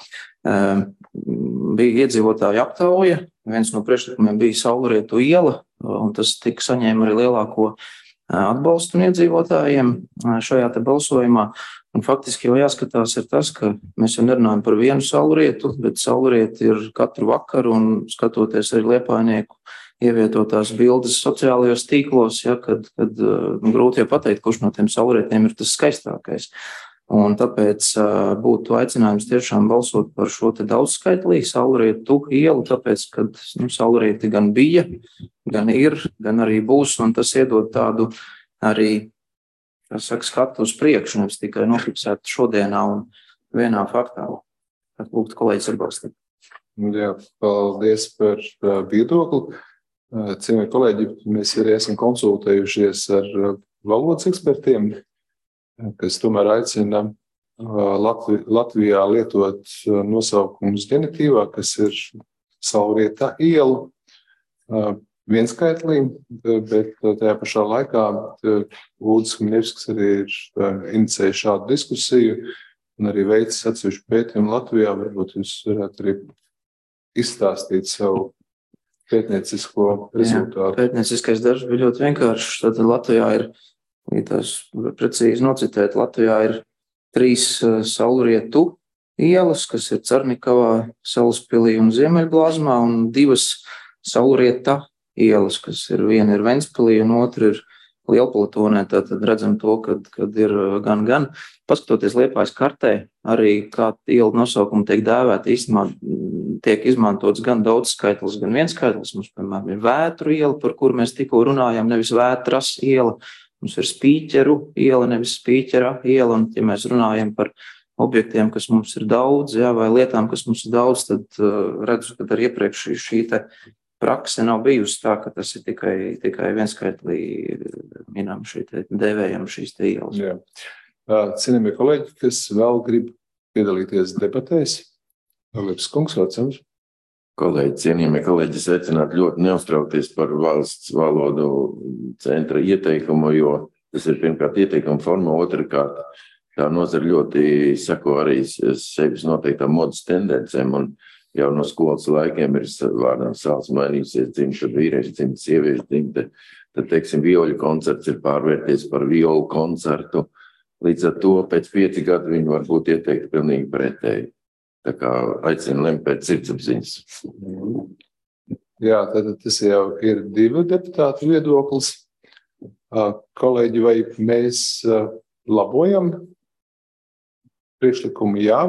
Bija iedzīvotāju aptauja, viens no priekšlikumiem bija Saulrietu iela, un tas tika saņēma arī lielāko atbalstu no iedzīvotājiem šajā te balsojumā. Un faktiski jau jāskatās ir tas, ka mēs jau nerunājam par vienu Saulrietu, bet Saulrieti ir katru vakaru, un skatoties arī liepājnieku ievietotās bildes sociālajos tīklos, ja, kad grūti jau pateikt, kurš no tiem Saulrietiem ir tas skaistākais. Un tāpēc būtu aicinājums tiešām balsot par šo te daudzskaitlī Saulrietu ielu, tāpēc, ka Saulrieti gan bija, gan ir, gan arī būs, un tas iedod tādu arī, skatu uz priekšu, nevis tikai nofiksēt šodienā un vienā faktā. Tad lūgtu kolēģis atbalstīt. Jā, paldies par viedokli. Cienījamie kolēģi, mēs arī esam konsultējušies ar valodas ekspertiem, kas tomēr aicina Latvijā lietot nosaukumus ģenitīvā, kas ir Saulrieta iela vienskaitlī, bet tajā pašā laikā Ulris Hmiļevskis arī ir inicējis šādu diskusiju un arī veicis atsevišķu pētījumu Latvijā. Varbūt jūs varētu arī izstāstīt savu pētniecisko rezultātu. Pētnieciskais darbs bija ļoti vienkāršs. Tad Latvijā ir, ja tās precīzi nocitēt, Latvijā ir 3 Saulrietu ielas, kas ir Carnikavā, Salaspilī un Ziemeļblāzmā, un 2 Saulrieta ielas, kas ir viena ir Ventspilī un otra ir Lielplatonē. Tad redzam to, kad ir gan. Paskatoties Liepājas kartē, arī kā iela nosaukumi tiek dēvēti, īstenībā tiek izmantots gan daudzskaitlis, gan vienskaitlis. Mums, piemēram, ir Vētru iela, par kuru mēs tikko runājām, nevis Vētras iela. Mums ir Spīķeru iela, nevis Spīķera iela, un ja mēs runājam par objektiem, kas mums ir daudz, vai lietām, kas mums ir daudz, tad redzu, ka ar iepriekš šī te prakse nav bijusi tā, ka tas ir tikai vienskaitlī minam dēvējam šīs te ielas. Jā. Cienījamie kolēģi, kas vēl grib piedalīties debatēs, Liepskungs kungs, vārds jums. Kolēģi, cienījamie kolēģi, es aicinātu ļoti neuztraukties par valsts valodu centra ieteikumu, jo tas ir pirmkārt ieteikuma forma, otrkārt tā nozara ļoti seko arī sevis noteiktām modas tendencēm, un jau no skolas laikiem ir vārdā sāls mainījusies dzimta vīrieši, dzimta sievieši, dzimta, tad, teiksim, vioļu koncerts ir pārvērties par violu koncertu. Līdz ar to pēc 5 gadu viņi var būt ieteikti pilnīgi pretēji. Tā kā aicinu lemt pēc sirdsapziņas. Jā, tad tas jau ir 2 deputātu viedoklis. Kolēģi, vai mēs labojam priekšlikumu? Jā.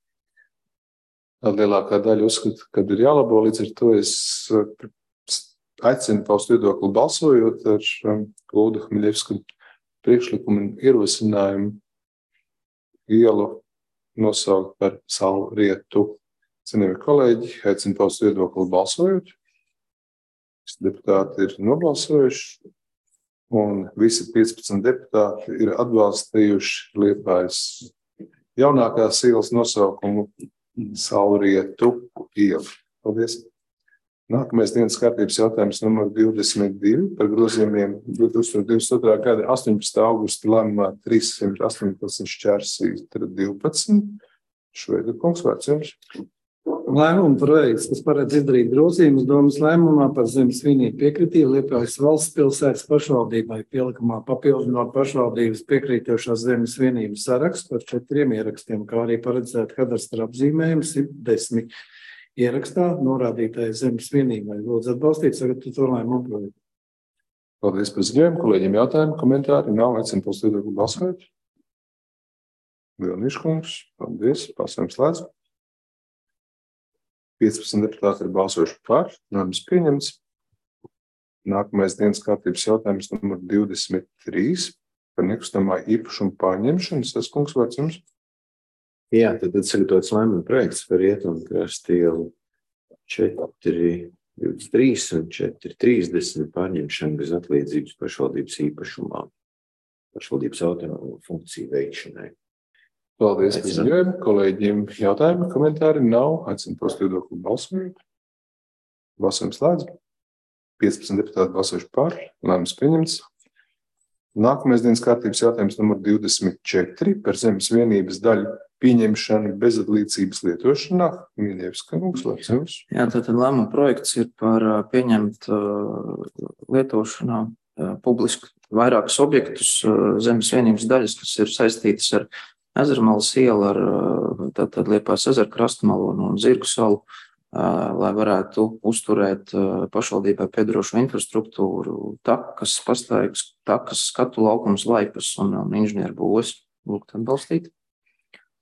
Lielākā daļa uzskata, ka ir jālabo, līdz ar to es aicinu paust viedokli balsojot ar Ulra Hmiļevska priekšlikumu un ierosinājumu ielu nosaukt par Saulrietu. Cienījamie kolēģi, aicinu paust viedokli balsojot. Deputāti ir nobalsojuši, un visi 15 deputāti ir atbalstījuši Liepājas jaunākās ielas nosaukumu Saulrietu ielu. Paldies! Nākamais dienas kārtības jautājums numur 22 par grozījumiem 2022. gada 18. augusta lēmumā 318/12. Šveida kungs, vārds jums. Lēmuma projekts, kas paredz izdarīt grozījumus Domas lēmumā par zemes svinību piekritību Liepājas valsts pilsētas pašvaldībai, pielikumā papildinot pašvaldības piekrītošās zemes svinības sarakstu par 4 ierakstiem, kā arī paredzēt kadastra apzīmējumu 110 ierakstā norādītāja zemes svinībai. Lūdzu atbalstīt sagatavoto lēmumu projektu. Paldies par ziņojumu. Kolēģiem jautājumu, komentāri nav. Aicinu paust viedokli balsojot. Lielniņš kungs, paldies. Balsojums slēdz. 15 deputāti ir balsojuši par. Lēmums pieņemts. Nākamais dienas kārtības jautājums numur 23 par nekustamā īpašuma pārņemšanu. Saskungs, vārds jums. Jā, tad sagatavots lēmuma projekts par Rietumkrasta ielu 423 un 430 pārņemšanu bez atliedzības pašvaldības īpašumā, pašvaldības autonomu funkciju veikšanai. Paldies par ziņojumu. Kolēģiem jautājumi, komentāri nav. Aicinu paust viedokli balsojot. Balsojums slēdz. 15 deputāti balsojuši par. Lēmums pieņemts. Nākamais dienas kārtības jautājums numur 24 par zemes vienības daļu pieņemšanu bezatlīdzības lietošanā. Hmiļevska kungs, vārds jums. Jā, tātad lēmuma projekts ir par pieņemt lietošanā publiski vairākus objektus zemes vienības daļas, kas ir saistītas ar Ezermalas ielu, ar tātad Liepājas ezeru krastmalu un Zirgu salu, lai varētu uzturēt pašvaldībai piederošo infrastruktūru, takas, pastaigas, takas, skatu laukums, laipas un inženieru būves. Lūgt atbalstīt.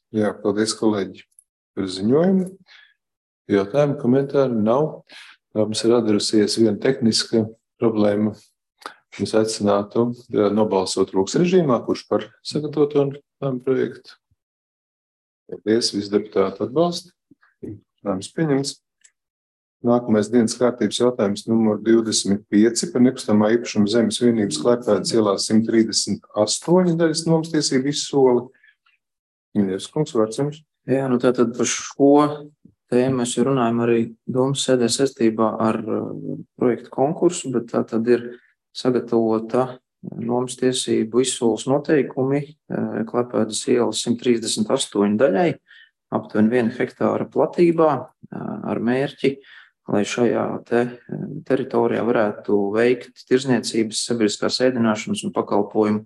Jā, paldies, kolēģi, par ziņojumu. Jautājumu, komentāru nav. Mums ir atverusies viena tehniska problēma. Mēs aicinātu nobalsot rokas režīmā, kurš par sagatavoto lēmumu projektu. Paldies, visi deputāti atbalsta. Lēmums pieņemts. Nākamais dienas kārtības jautājums numur 25 par nekustamā īpašuma zemes vienības Klaipēdas ielā 138 daļas nomas tiesību izsoli. Minies kungs, vārds jums. Jā, tātad par šo tēmu mēs runājam arī domas sēdē saistībā ar projektu konkursu, bet tā tad ir sagatavota nomas tiesību izsoles noteikumi Klaipēdas ielas 138 daļai, aptuveni 1 hektāra platībā ar mērķi, lai šajā teritorijā varētu veikt tirzniecības, sabiedriskās ēdināšanas un pakalpojumu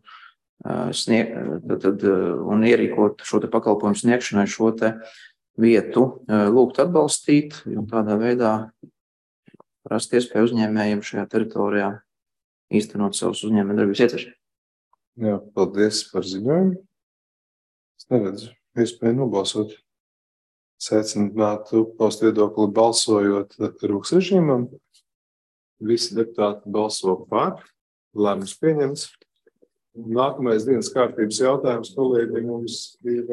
un ierīkot šo te pakalpojumu sniegšanai šo te vietu lūgt atbalstīt, un tādā veidā rast iespēju uzņēmējiem šajā teritorijā īstenot savus uzņēmējdarbības ietveres. Jā, paldies par ziņojumu. Es neredzu iespēju nobalsot. Secinātu paust viedokli balsojot rokas režīmam. Visi deputāti balso par. Lēmums pieņemts. Nākamais dienas kārtības jautājums, kolēģi, mums ir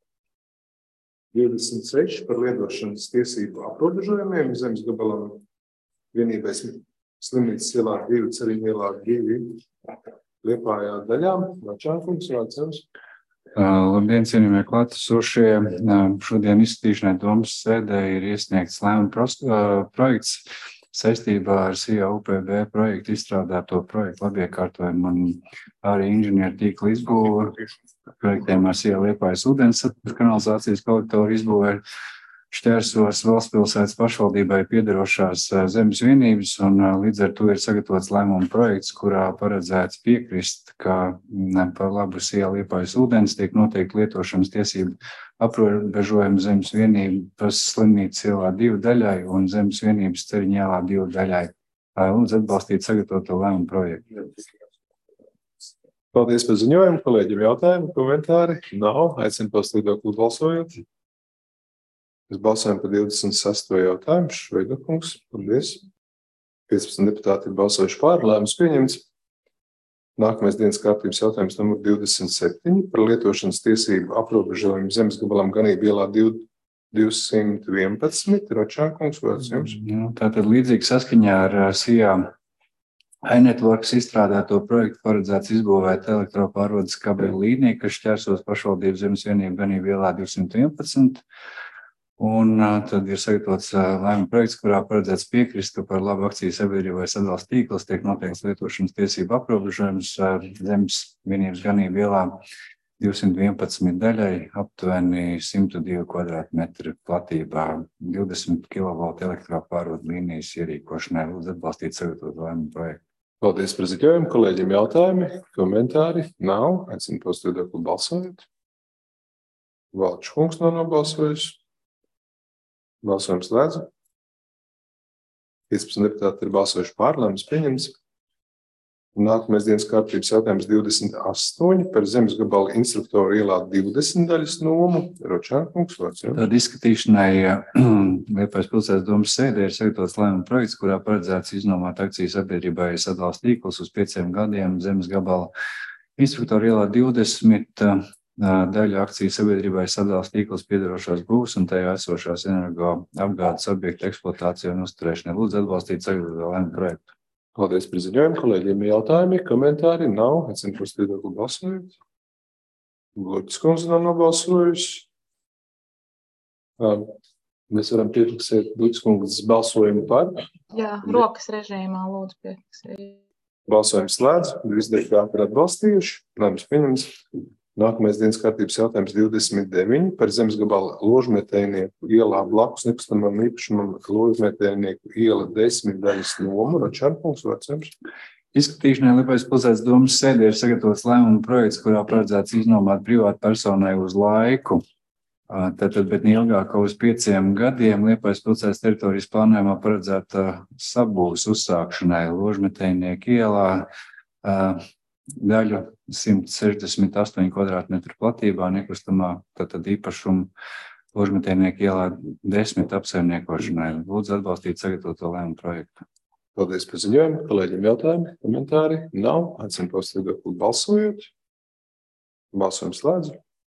26 par lietošanas tiesību aprobežojumiem zemes gabalam vienībai Slimnīcas ielā 2, Ceriņu ielā 2, Liepājā daļām. Čākums, vārds jums. Labdien, cienījamie klātesošie. Šodien izskatīšanai domas sēdē ir iesniegts lēmuma projekts saistībā ar SIA UPB projektu izstrādāto projektu labiekārtojumu un arī inženieru tīkla izbūvu projektiem ar SIA Liepājas ūdens kanalizācijas kolektoru izbūvē šķērsos valstspilsētas pašvaldībai piederošās zemes vienības, un līdz ar to ir sagatavots lēmuma projekts, kurā paredzēts piekrist, ka par labu SIA Liepājas ūdens tiek noteikti lietošanas tiesību aprobežojuma zemes vienības Slimnīcas ielā 2 daļai un zemes vienības Ceriņu ielā 2 daļai. Lūdzu atbalstīt sagatavoto lēmuma projektu. Paldies par ziņojumu, kolēģiem jautājumu, komentāri. Nav, aicinu paust viedokli balsojot. Mēs balsojam par 26. jautājumu. Šveigakungs, paldies. 15 deputāti ir balsojuši pār, lēmums pieņemts. Nākamais dienas kārtības jautājums numur 27 par lietošanas tiesību aprobežojumu zemes gabalam ganību ielā 211. Ročākungs, vārds jums. Tātad līdzīgi saskaņā ar SIA iNetworks izstrādāto projektu paredzēts izbūvēt elektropārvades kabeļu līniju, kas šķērsos pašvaldības zemes vienību ganību ielā 211. Un tad ir sagatavots lēmuma projekts, kurā paredzēts piekrist, ka par labu akciju sabiedrībai sadalās tīkls tiek noteikts lietošanas tiesību aprobežojums zemes vienības ganību ielā 211 daļai, aptuveni 102 kvadrātmetru platībā, 20 kV elektropārvadu līnijas ierīkošanai. Lūdzu atbalstīt sagatavot lēmuma projektu. Paldies par ziņojumu, kolēģiem jautājumi, komentāri. Nav, aicinu paust viedokli balsojot. Valčs kungs nav nobalsojis. Balsojums slēdz. 15 deputāti ir balsojuši pār, lēmums pieņemts. Nākamais dienas kārtības jautājums 28 par zemes gabalu instruktoru ielā 20 daļas nomu. Ročākungs, vārds jums. Tad izskatīšanai Liepājas pilsētas domas sēdē ir sagatavots lēmuma projekts, kurā paredzēts iznomāt akciju sabiedrībai sadalās tīklus uz 5 gadiem zemes gabala instruktoru ielā 20 daļu akciju sabiedrībai sadalās tīkls piederošās būvs un tajā esošās energo apgādes objektu eksploatāciju un uzturēšanai. Lūdzu atbalstīt sagatavoto lēmumu projektu. Paldies par ziņojumu, kolēģiem jautājumi, komentāri. Nav, aicinu paust viedokli balsojot. Glūtis kundze nav nobalsojusi. Mēs varam piefiksēt Glūtis kundzes balsojumu par. Jā, rokas režīmā lūdzu piefiksēt. Balsojums slēdz, visi deputāti ir atbalstījuši, lēmums pieņemts. Nākamais dienas kārtības jautājums 29 par zemes gabala ložmetējnieku ielā blakus nekustamam īpašumam ložmetējnieku iela 10 daļas nomu. Ročākungs, vārds jums. Izskatīšanai Liepājas pilsētas domas sēdē ir sagatavots lēmuma projekts, kurā paredzēts iznomāt privātu personai uz laiku. Bet neilgāk kā uz 5 gadiem Liepājas pilsētas teritorijas plānojumā paredzēta sabūves uzsākšanai ložmetējnieku ielā daļu 168 kvadrātmetru platībā nekustamā tātad īpašuma Ložmetējnieku ielā 10 apsaimniekošanai. Lūdzu atbalstīt sagatavoto lēmumu projektu. Paldies par ziņojumu. Kolēģiem jautājumi, komentāri? Nav. Aicinu paust viedokli balsojot. Balsojums slēdz.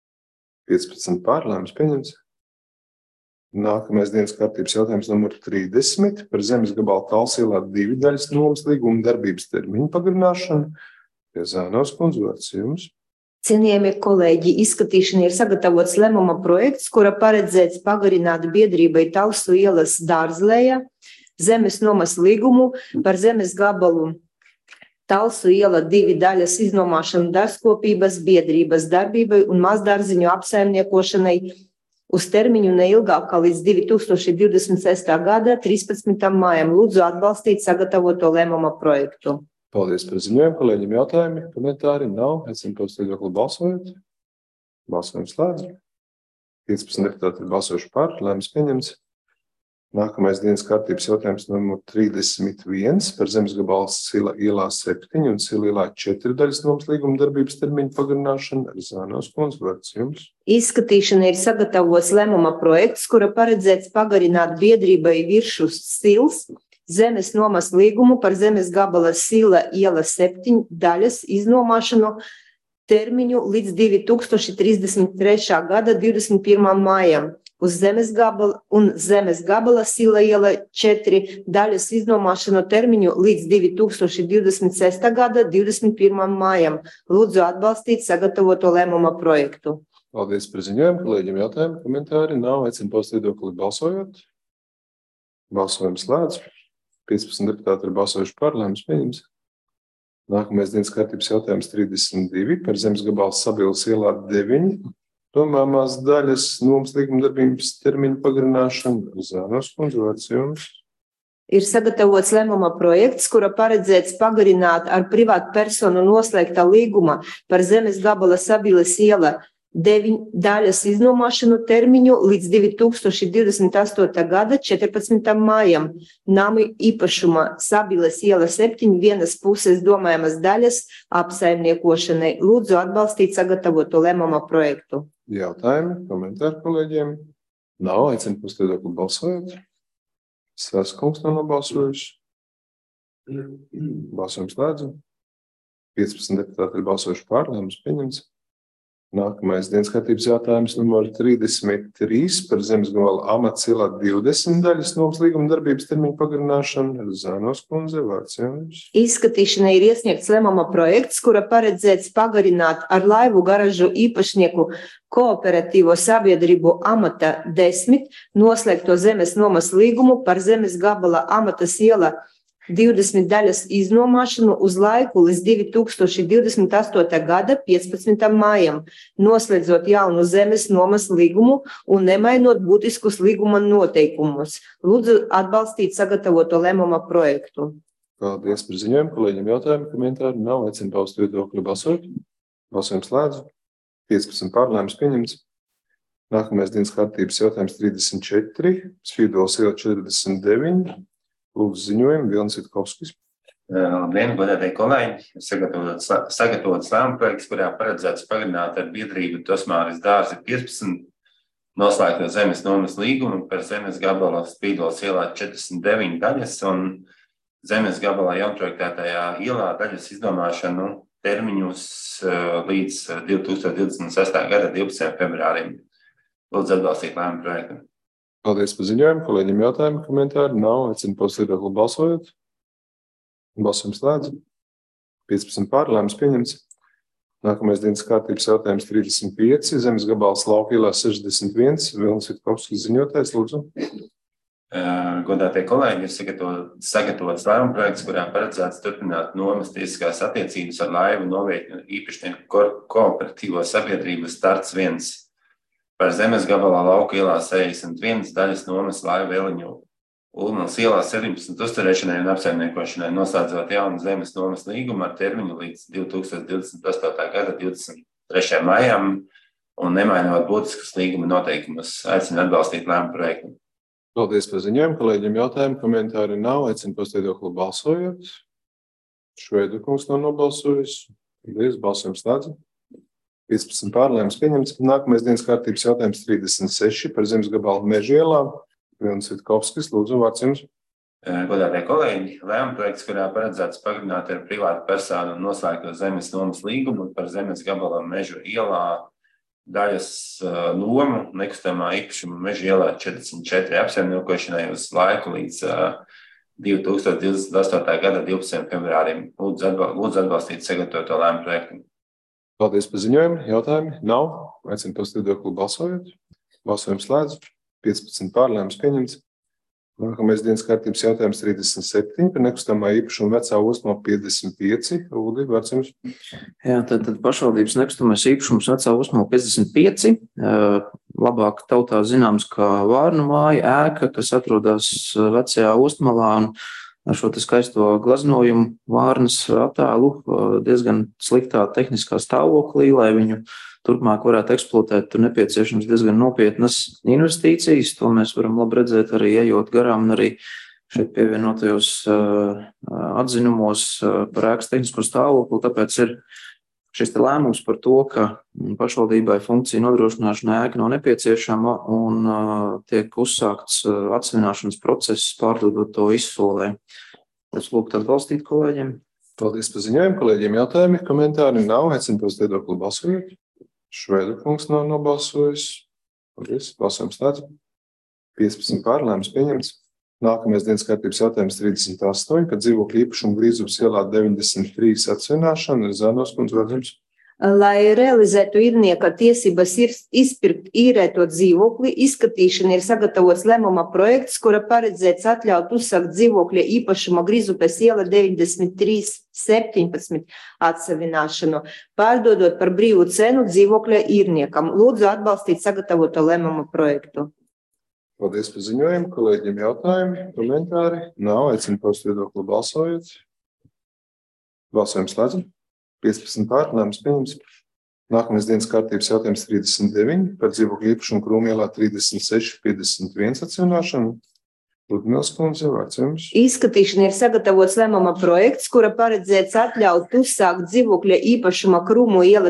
15 pār, lēmums pieņemts. Nākamais dienas kārtības jautājums numur 30 par zemes gabalu Talsu ielā 2 daļas nomas līguma darbības termiņu pagarināšanu. Zānos kundze, vārds jums. Cienījamie kolēģi, izskatīšanai ir sagatavots lēmuma projekts, kura paredzēts pagarināt biedrībai Talsu ielas Dārzlēja zemes nomas līgumu par zemes gabalu Talsu iela 2 daļas iznomāšanu dārzkopības biedrības darbībai un mazdārziņu apsaimniekošanai uz termiņu neilgāk kā līdz 2026. gada 13. mājam. Lūdzu atbalstīt sagatavoto lēmuma projektu. Paldies par ziņojumu. Kolēģiem jautājumi, komentāri? Nav. Aicinu paust viedokli balsojot. Balsojums slēdz. 15 deputāti ir balsojuši par, lēmums pieņemts. Nākamais dienas kārtības jautājums numur 31 par zemes gabalu Sila ielā 7 un Sila ielā 4 daļas nomas līguma darbības termiņu pagarināšanu. Zānos kundze, vārds jums. Izskatīšanai ir sagatavots lēmuma projekts, kura paredzēts pagarināt biedrībai Viršus Sils zemes nomas līgumu par zemes gabala Sila iela 7 daļas iznomāšanu termiņu līdz 2033. gada 21. mājam. Uz zemes gabala Sila iela 4 daļas iznomāšanu termiņu līdz 2026. gada 21. mājam. Lūdzu atbalstīt sagatavoto lēmuma projektu. Paldies par ziņojumu. Kolēģiem jautājumi, komentāri? Nav. Aicinu paust viedokli balsojot. Balsojums slēdz. 15 deputāti ir balsojuši par, lēmums pieņemts. Nākamais dienas kārtības jautājums 32 par zemes gabalu Sabilas ielā 9 domāmās daļas nomas līguma darbības termiņu pagarināšanu. Zānos kundze, vārds jums. Ir sagatavots lēmuma projekts, kura paredzēts pagarināt ar privātu personu noslēgtā līguma par zemes gabala Sabilas iela 9 daļas iznomāšanu termiņu līdz 2028. gada 14. mājam. Nama īpašuma Sabilas iela 7 vienas puses domājamas daļas apsaimniekošanai. Lūdzu atbalstīt sagatavoto lēmuma projektu. Jautājumi, komentāri kolēģiem? Nav. Aicinu paust viedokli balsojot. Saskungs nav nobalsojuši. Balsojums slēdz. 15 deputāti ir balsojuši par, lēmums pieņemts. Nākamais dienas kārtības jautājums numur 33 par zemes gabalu Amats ielā 20 daļas nomas līguma darbības termiņu pagarināšanu. Zānos kundze, vārds jums. Izskatīšanai ir iesniegts lēmuma projekts, kura paredzēts pagarināt ar laivu garažu īpašnieku kooperatīvo sabiedrību Amata 10 noslēgto zemes nomas līgumu par zemes gabala Amatas iela 20 daļas iznomāšanu uz laiku līdz 2028. gada 15. mājam, noslēdzot jaunu zemes nomas līgumu un nemainot būtiskus līguma noteikumus. Lūdzu atbalstīt sagatavoto lēmuma projektu. Paldies par ziņojumu. Kolēģiem jautājumi, komentāri? Nav. Aicinu paust viedokli balsot. Balsojums slēdz. 15 pār, lēmums pieņemts. Nākamais dienas kārtības jautājums 34. Svīdols iela 49. Lūdzu ziņojumu, Vilnis Vitkovskis. Labdien, godātie kolēģi! Sagatavots lēmuma projekts, kurā paredzēts pagarināt ar biedrību Tosmāris dārzi 15 noslēgto zemes nomas līgumu par zemes gabala Spīdols ielā 49 daļas un zemes gabalā jaunprojektētajā ielā daļas izdomāšanu termiņus līdz 2026. gada 12. februārim. Lūdzu atbalstīt lēmuma projektu. Paldies par ziņojumu. Kolēģiem jautājumi, komentāri? Nav. Aicinu paust viedokli balsojot. Balsojums slēdz. 15 pār, lēmums pieņemts. Nākamais dienas kārtības jautājums 35. Zemes gabals Lauka ielā 61. Vilnis Vitkovskis ziņotājs, lūdzu. Godātie kolēģi, ir sagatavots lēmuma projekts, kurā paredzēts turpināt nomas tiesiskās attiecības ar laivu novietņu īpašnieku kooperatīvo sabiedrību Starts 1 par zemes gabalā Lauka ielā 61 daļas nomas laivu Eliņu Ulmanas ielā 17 uzturēšanai un apsaimniekošanai, noslēdzot jaunu zemes nomas līgumu ar termiņu līdz 2028. gada 23. maijam un nemainot būtiskus līguma noteikumus. Aicinu atbalstīt lēmumu projektu. Paldies par ziņojumu. Kolēģiem jautājumu, komentāri nav. Aicinu paust viedokli balsojot. Šveidu kungs nav nobalsojis. Paldies, balsojums slēdzam. 15 pār, lēmums pieņemts. Nākamais dienas kārtības jautājums 36 par zemes gabalu Meža ielā. Vilnis Vitkovskis, lūdzu, vārds jums. Godātie kolēģi, lēmuma projekts, kurā paredzēts pagarināt ar privātu personu noslēgto zemes nomas līgumu par zemes gabalu Meža ielā daļas nomu nekustamā īpašuma Meža ielā 44 apsaimniekošanai uz laiku līdz 2028. gada 12. februārim. Lūdzu atbalstīt sagatavoto lēmumu projektu. Paldies par ziņojumu. Jautājumi nav. Aicinu tos viedokli balsojot. Balsojums slēdz. 15 pār, lēmums pieņemts. Nākamais dienas kārtības jautājums 37 par nekustamā īpašuma vecā ostmā 55. Uldi, vārds jums. Jā, tad pašvaldības nekustamais īpašums vecā ostmā 55. Labāk tautā zināms kā Vārnu māja ēka, kas atrodas vecajā ostmalā un ar šo skaisto gleznojumu Vārnas attēlu diezgan sliktā tehniskā stāvoklī, lai viņu turpmāk varētu eksploatēt, tur nepieciešams diezgan nopietnas investīcijas. To mēs varam labi redzēt arī ejot garām un arī šeit pievienotajos atzinumos par ēkas tehnisko stāvokli. Tāpēc ir šis lēmums par to, ka pašvaldībai funkciju nodrošināšanai ēka nav nepieciešama un tiek uzsākts atsevināšanas process, pārdodot to izsolē. Es lūgtu atbalstīt kolēģiem. Paldies par ziņojumu. Kolēģiem jautājumi, komentāri nav. Aicinu tos viedokli balsojot. Šveidu kungs nav nobalsojis. Paldies. Balsojums slēdz. 15 pār, lēmums pieņemts. Nākamais dienas kārtības jautājums 38 par dzīvokļu īpašumu Grīzupes ielā 93 atsevināšanu. Zānos kundze, vārds jums. Lai realizētu īrnieka tiesības izpirkt īrēto dzīvokli, izskatīšana ir sagatavots lēmuma projekts, kura paredzēts atļaut uzsākt dzīvokļa īpašuma Grīzupes iela 93/17 atsevināšanu, pārdodot par brīvu cenu dzīvokļa īrniekam. Lūdzu atbalstīt sagatavoto lēmuma projektu. Paldies par ziņojumu. Kolēģiem jautājumi, komentāri nav. Aicinu paust viedokli balsojot. Balsojums slēdzam. 15 pār, lēmums pieņemts. Nākamais dienas kārtības jautājums 39 par dzīvokļu īpašumu Krūmielā 36/51 atsevināšanu. Ludmils kundze, vārds jums. Izskatīšana ir sagatavots lēmuma projekts, kura paredzēts atļaut uzsākt dzīvokļa īpašuma Krūmu iela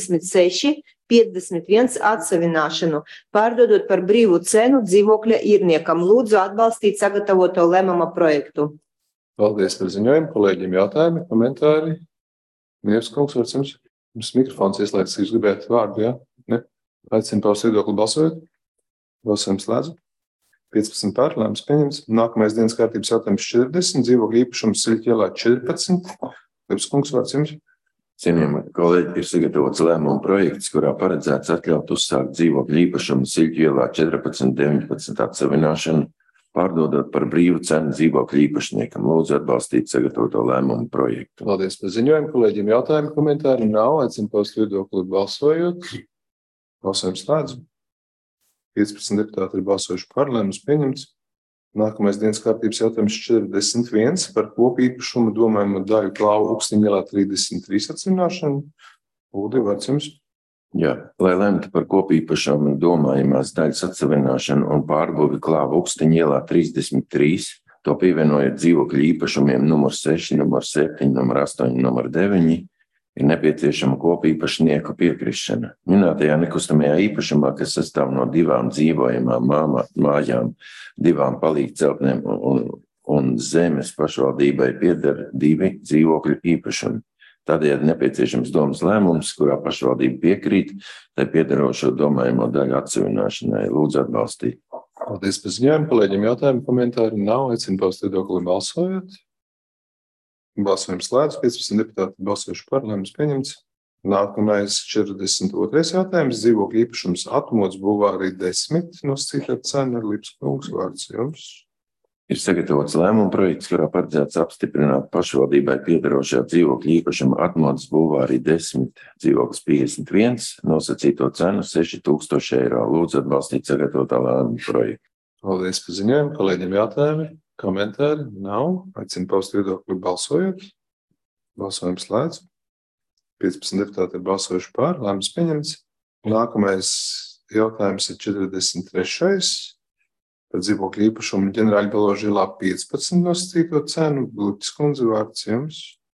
36/51 atsevināšanu, pārdodot par brīvu cenu dzīvokļa īrniekam. Lūdzu atbalstīt sagatavoto lēmuma projektu. Paldies par ziņojumu. Kolēģiem jautājumi, komentāri. Nievs kungs, vārds jums. Jums mikrofons ieslēgts, jūs gribētu vārdu, jā? Ne? Aicinu paust viedokli balsojot. Balsojums slēdz. 15 pār, lēmums pieņemts. Nākamais dienas kārtības jautājums 40, dzīvokļu īpašums Siļķu ielā 14. Nievs kungs, vārds jums. Cienījamie kolēģi, ir sagatavots lēmuma projekts, kurā paredzēts atļaut uzsākt dzīvokļu īpašumu Siļķu ielā 14/19 atsevināšanu, pārdodot par brīvu cenu dzīvokļu īpašniekam. Lūdzu atbalstīt sagatavoto lēmumu projektu. Paldies par ziņojumu. Kolēģiem jautājumi, komentāri nav. Aicinu paust viedokli balsojot. Balsojums slēdz. 15 deputāti ir balsojuši par, lēmums pieņemts. Nākamais dienas kārtības jautājums 41 par kopīpašumu domājumu daļu Klāvu Ukstiņu ielā 33 atsevināšanu. Uldi, vārds jums. Jā, lai lemtu par kopīpašumu domājamās daļas atsevināšanu un pārbūvi Klāva Ukstiņu ielā 33, to pievienojot dzīvokļu īpašumiem numur 6, numur 7, numur 8, numur 9, ir nepieciešama kopīpašnieku piekrišana. Minētajā nekustamajā īpašumā, kas sastāv no 2 dzīvojamām mājām, 2 palīgceltnēm un zemes pašvaldībai pieder 2 dzīvokļu īpašumi. Tādējādi nepieciešams domas lēmums, kurā pašvaldība piekrīt, tai piederošo domājamo daļu atsevināšanai. Lūdzu atbalstīt. Paldies par ziņojumu. Kolēģiem jautājumu, komentāri nav. Aicinu paust viedokli balsojot. Balsojums slēdz. 15 deputāti balsojuši par, lēmums pieņemts. Nākamais 42. jautājums. Dzīvokļu īpašums Atmods Bulvārī 10. Nosacītā cena. Lips kungs, vārds jums. Ir sagatavots lēmuma projekts, kurā paredzēts apstiprināt pašvaldībai piederošā dzīvokļu īpašuma Atmodas Bulvārī 10, dzīvoklis 51, nosacīto cenu 6,000 eiro. Lūdzu atbalstīt sagatavotā lēmuma projektu. Paldies par ziņojumu. Kolēģiem jautājumi, komentāri nav. Aicinu paust viedokli balsojot. Balsojums slēdz. 15 deputāti ir balsojuši par, lēmums pieņemts. Nākamais jautājums ir 43. Par dzīvokļu īpašumu ģenerāļa Balāža ielā 15 nosacīto cenu. Glutis kundze, vārds jums.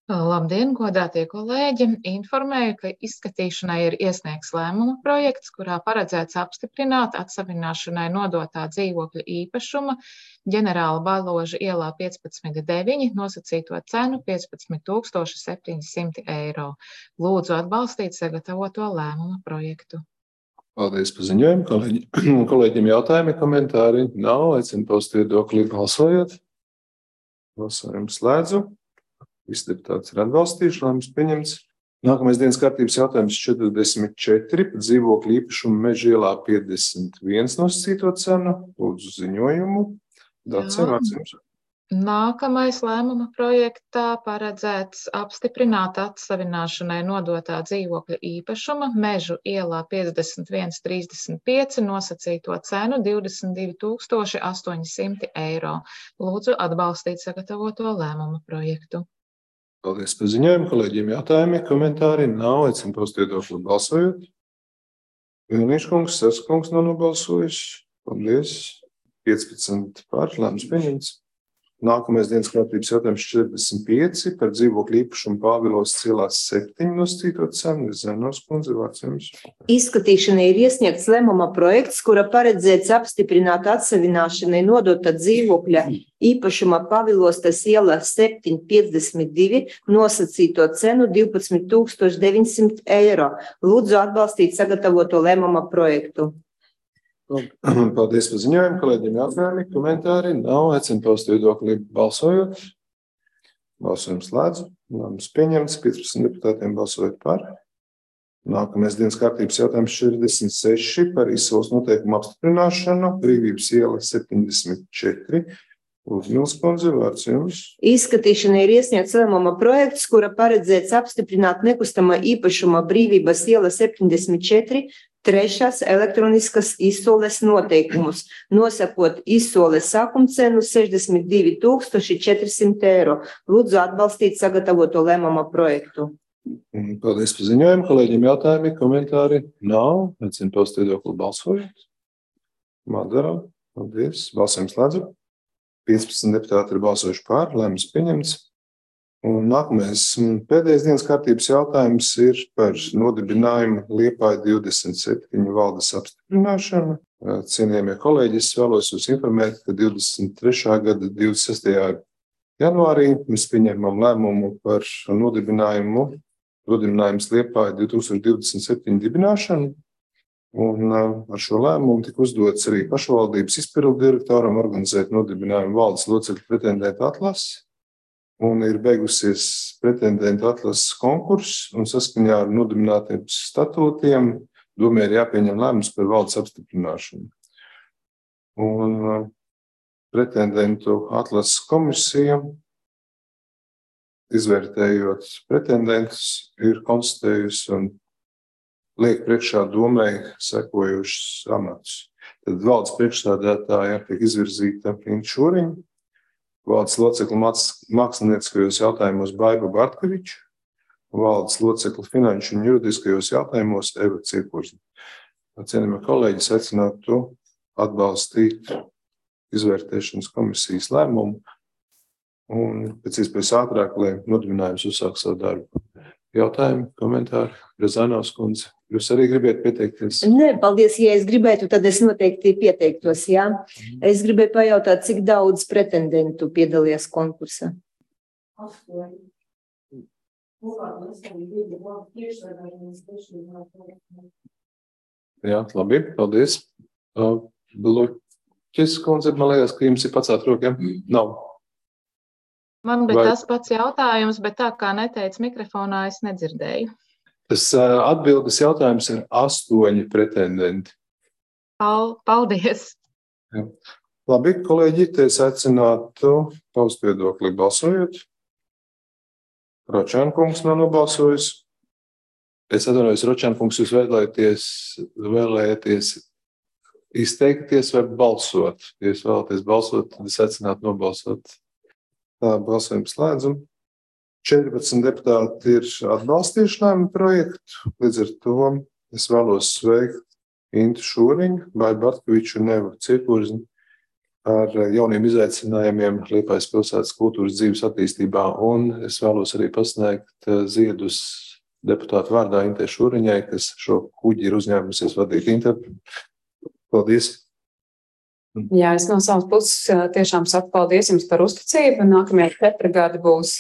Labdien, godātie kolēģi! Informēju, ka izskatīšanai ir iesniegts lēmuma projekts, kurā paredzēts apstiprināt atsavināšanai nodotā dzīvokļa īpašuma Ģenerāla Baloža ielā 15/9 nosacīto cenu 15 700 eiro. Lūdzu atbalstīt sagatavoto lēmuma projektu. Paldies par ziņojumu. Kolēģiem jautājumi, komentāri nav. Aicinu paust viedokli balsojot. Balsojumu slēdzu. Visi deputāti ir atbalstījuši, lēmums pieņemts. Nākamais dienas kārtības jautājums 44 par dzīvokļu īpašumu Meža ielā 51 nosacīto cenu. Lūdzu ziņojumu. Dace, vārds jums. Nākamais lēmuma projektā paredzēts apstiprināt atsavināšanai nodotā dzīvokļa īpašuma Mežu ielā 51/35 nosacīto cenu 22 800 eiro. Lūdzu atbalstīt sagatavoto lēmuma projektu. Paldies par ziņojumu. Kolēģiem jautājumi, komentāri nav. Aicinu paust viedokli balsojot. Vilnīša kungs, Sers kungs nav nobalsojuši. Paldies. 15 par, lēmums pieņemts. Nākamais dienas kārtības jautājums 45 par dzīvokļu īpašumu Pāvilos ielās 7 nosacīto cenu. Zenos kundze, vārds jums. Izskatīšanai ir iesniegts lēmuma projekts, kura paredzēts apstiprināt atsavināšanai nodota dzīvokļa īpašuma Pāvilostas ielā 7,52 nosacīto cenu 12 900 eiro. Lūdzu atbalstīt sagatavoto lēmuma projektu. Paldies par ziņojumu. Kolēģiem jautājumi, komentāri nav. Aicinu paust viedokli balsojot. Balsojums slēdzu. Lēmums pieņemts. 15 deputātiem balsojot par. Nākamais dienas kārtības jautājums 46 par izsoles noteikumu apstiprināšanu. Brīvības iela 74. Uzmils kundze, vārds jums. Izskatīšanai ir iesniegts lēmuma projekts, kura paredzēts apstiprināt nekustamā īpašuma Brīvības iela 74 trešās elektroniskas izsoles noteikumus, nosakot izsoles sākumcenu 62 400 eiro. Lūdzu atbalstīt sagatavoto lēmuma projektu. Paldies par ziņojumu. Kolēģiem jautājumi, komentāri nav. Aicinu paust viedokli balsojot. Madara, paldies. Balsojums slēdzu. 15 deputāti ir balsojuši par, lēmums pieņemts. Un nākamais pēdējais dienas kārtības jautājums ir par nodibinājumu Liepāja 27 valdes apstiprināšanu. Cienījamie kolēģi, es vēlos jūs informēt, ka 23. gada 26. janvārī mēs pieņēmām lēmumu par nodibinājums Liepāja 2027 dibināšanu. Un ar šo lēmumu tika uzdots arī pašvaldības izpildu direktoram organizēt nodibinājumu valdes locekļu pretendentu atlasi. Un ir beigusies pretendentu atlases konkurss, un saskaņā ar nodibinātiem statūtiem domē ir jāpieņem lēmums par valdes apstiprināšanu. Un pretendentu atlases komisija, izvērtējot pretendentus, ir konstatējusi un liek priekšā domai sekojušas amatus. Tad valdes priekšstādātājā tiek izvirzīta Inta Šūriņa, valdes locekli mākslinieckajos jautājumos Baiba Bartkeviča, valdes locekli finanšu un juridiskajos jautājumos Eva Cirkurzna. Cienījamie kolēģi, aicinātu atbalstīt izvērtēšanas komisijas lēmumu un pēc iespējas ātrāk, lai nodibinājums uzsāk savu darbu. Jautājumi, komentāri? Rezanovs kundze, jūs arī gribētu pieteikties? Nē, paldies. Ja es gribētu, tad es noteikti pieteiktos, jā. Es gribēju pajautāt, cik daudz pretendentu piedalījās konkursā. Jā, labi, paldies. Bluķis kundze, man liekas, ka jums ir pacelt rokiem? Nav. Man bija tas pats jautājums, bet tā kā neteica mikrofonā, es nedzirdēju. Tas atbildes jautājums ir 8 pretendenti. Paldies! Jā. Labi, kolēģi, te es aicinātu paust viedokli balsojot. Ročānkungs nav nobalsojis. Es atvainojos, Ročānkungs, jūs vēlēties izteikties vai balsot? Ja jūs vēlaties balsot, tad es aicinātu nobalsot. Tā, balsojums slēdzam. 14 deputāti ir atbalstījuši lēmumu projektu. Līdz ar to es vēlos sveikt Intu Šūriņu, Baibu Bartkeviču un Evu Cirkurzni ar jauniem izaicinājumiem Liepājas pilsētas kultūras dzīves attīstībā. Un es vēlos arī pasniegt ziedus deputātu vārdā Intē Šuriņai, kas šo kuģi ir uzņēmusies vadīt. Inte, paldies! Jā, es no savas puses tiešām saku paldies jums par uzticību. Nākamie 4 gadi būs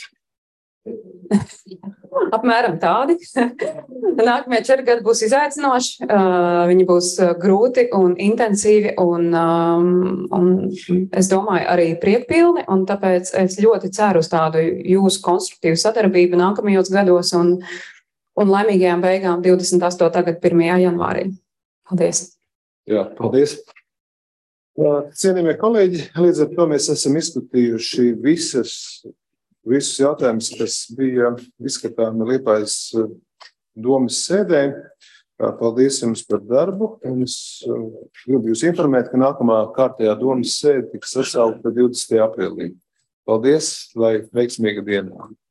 apmēram tādi. Nākamie 4 gadi būs izaicinoši, viņi būs grūti un intensīvi un es domāju arī priekpilni, un tāpēc es ļoti ceru uz tādu jūsu konstruktīvu sadarbību nākamajos gados un laimīgajām beigām 28. gada 1. janvārī. Paldies! Jā, paldies! Cienījamie kolēģi, līdz ar to mēs esam izskatījuši visus jautājumus, kas bija izskatāmi Liepājas domas sēdē. Paldies jums par darbu. Un es gribu jūs informēt, ka nākamā kārtējā domas sēde tiks sasaukta 20. aprīlī. Paldies, lai veiksmīga diena!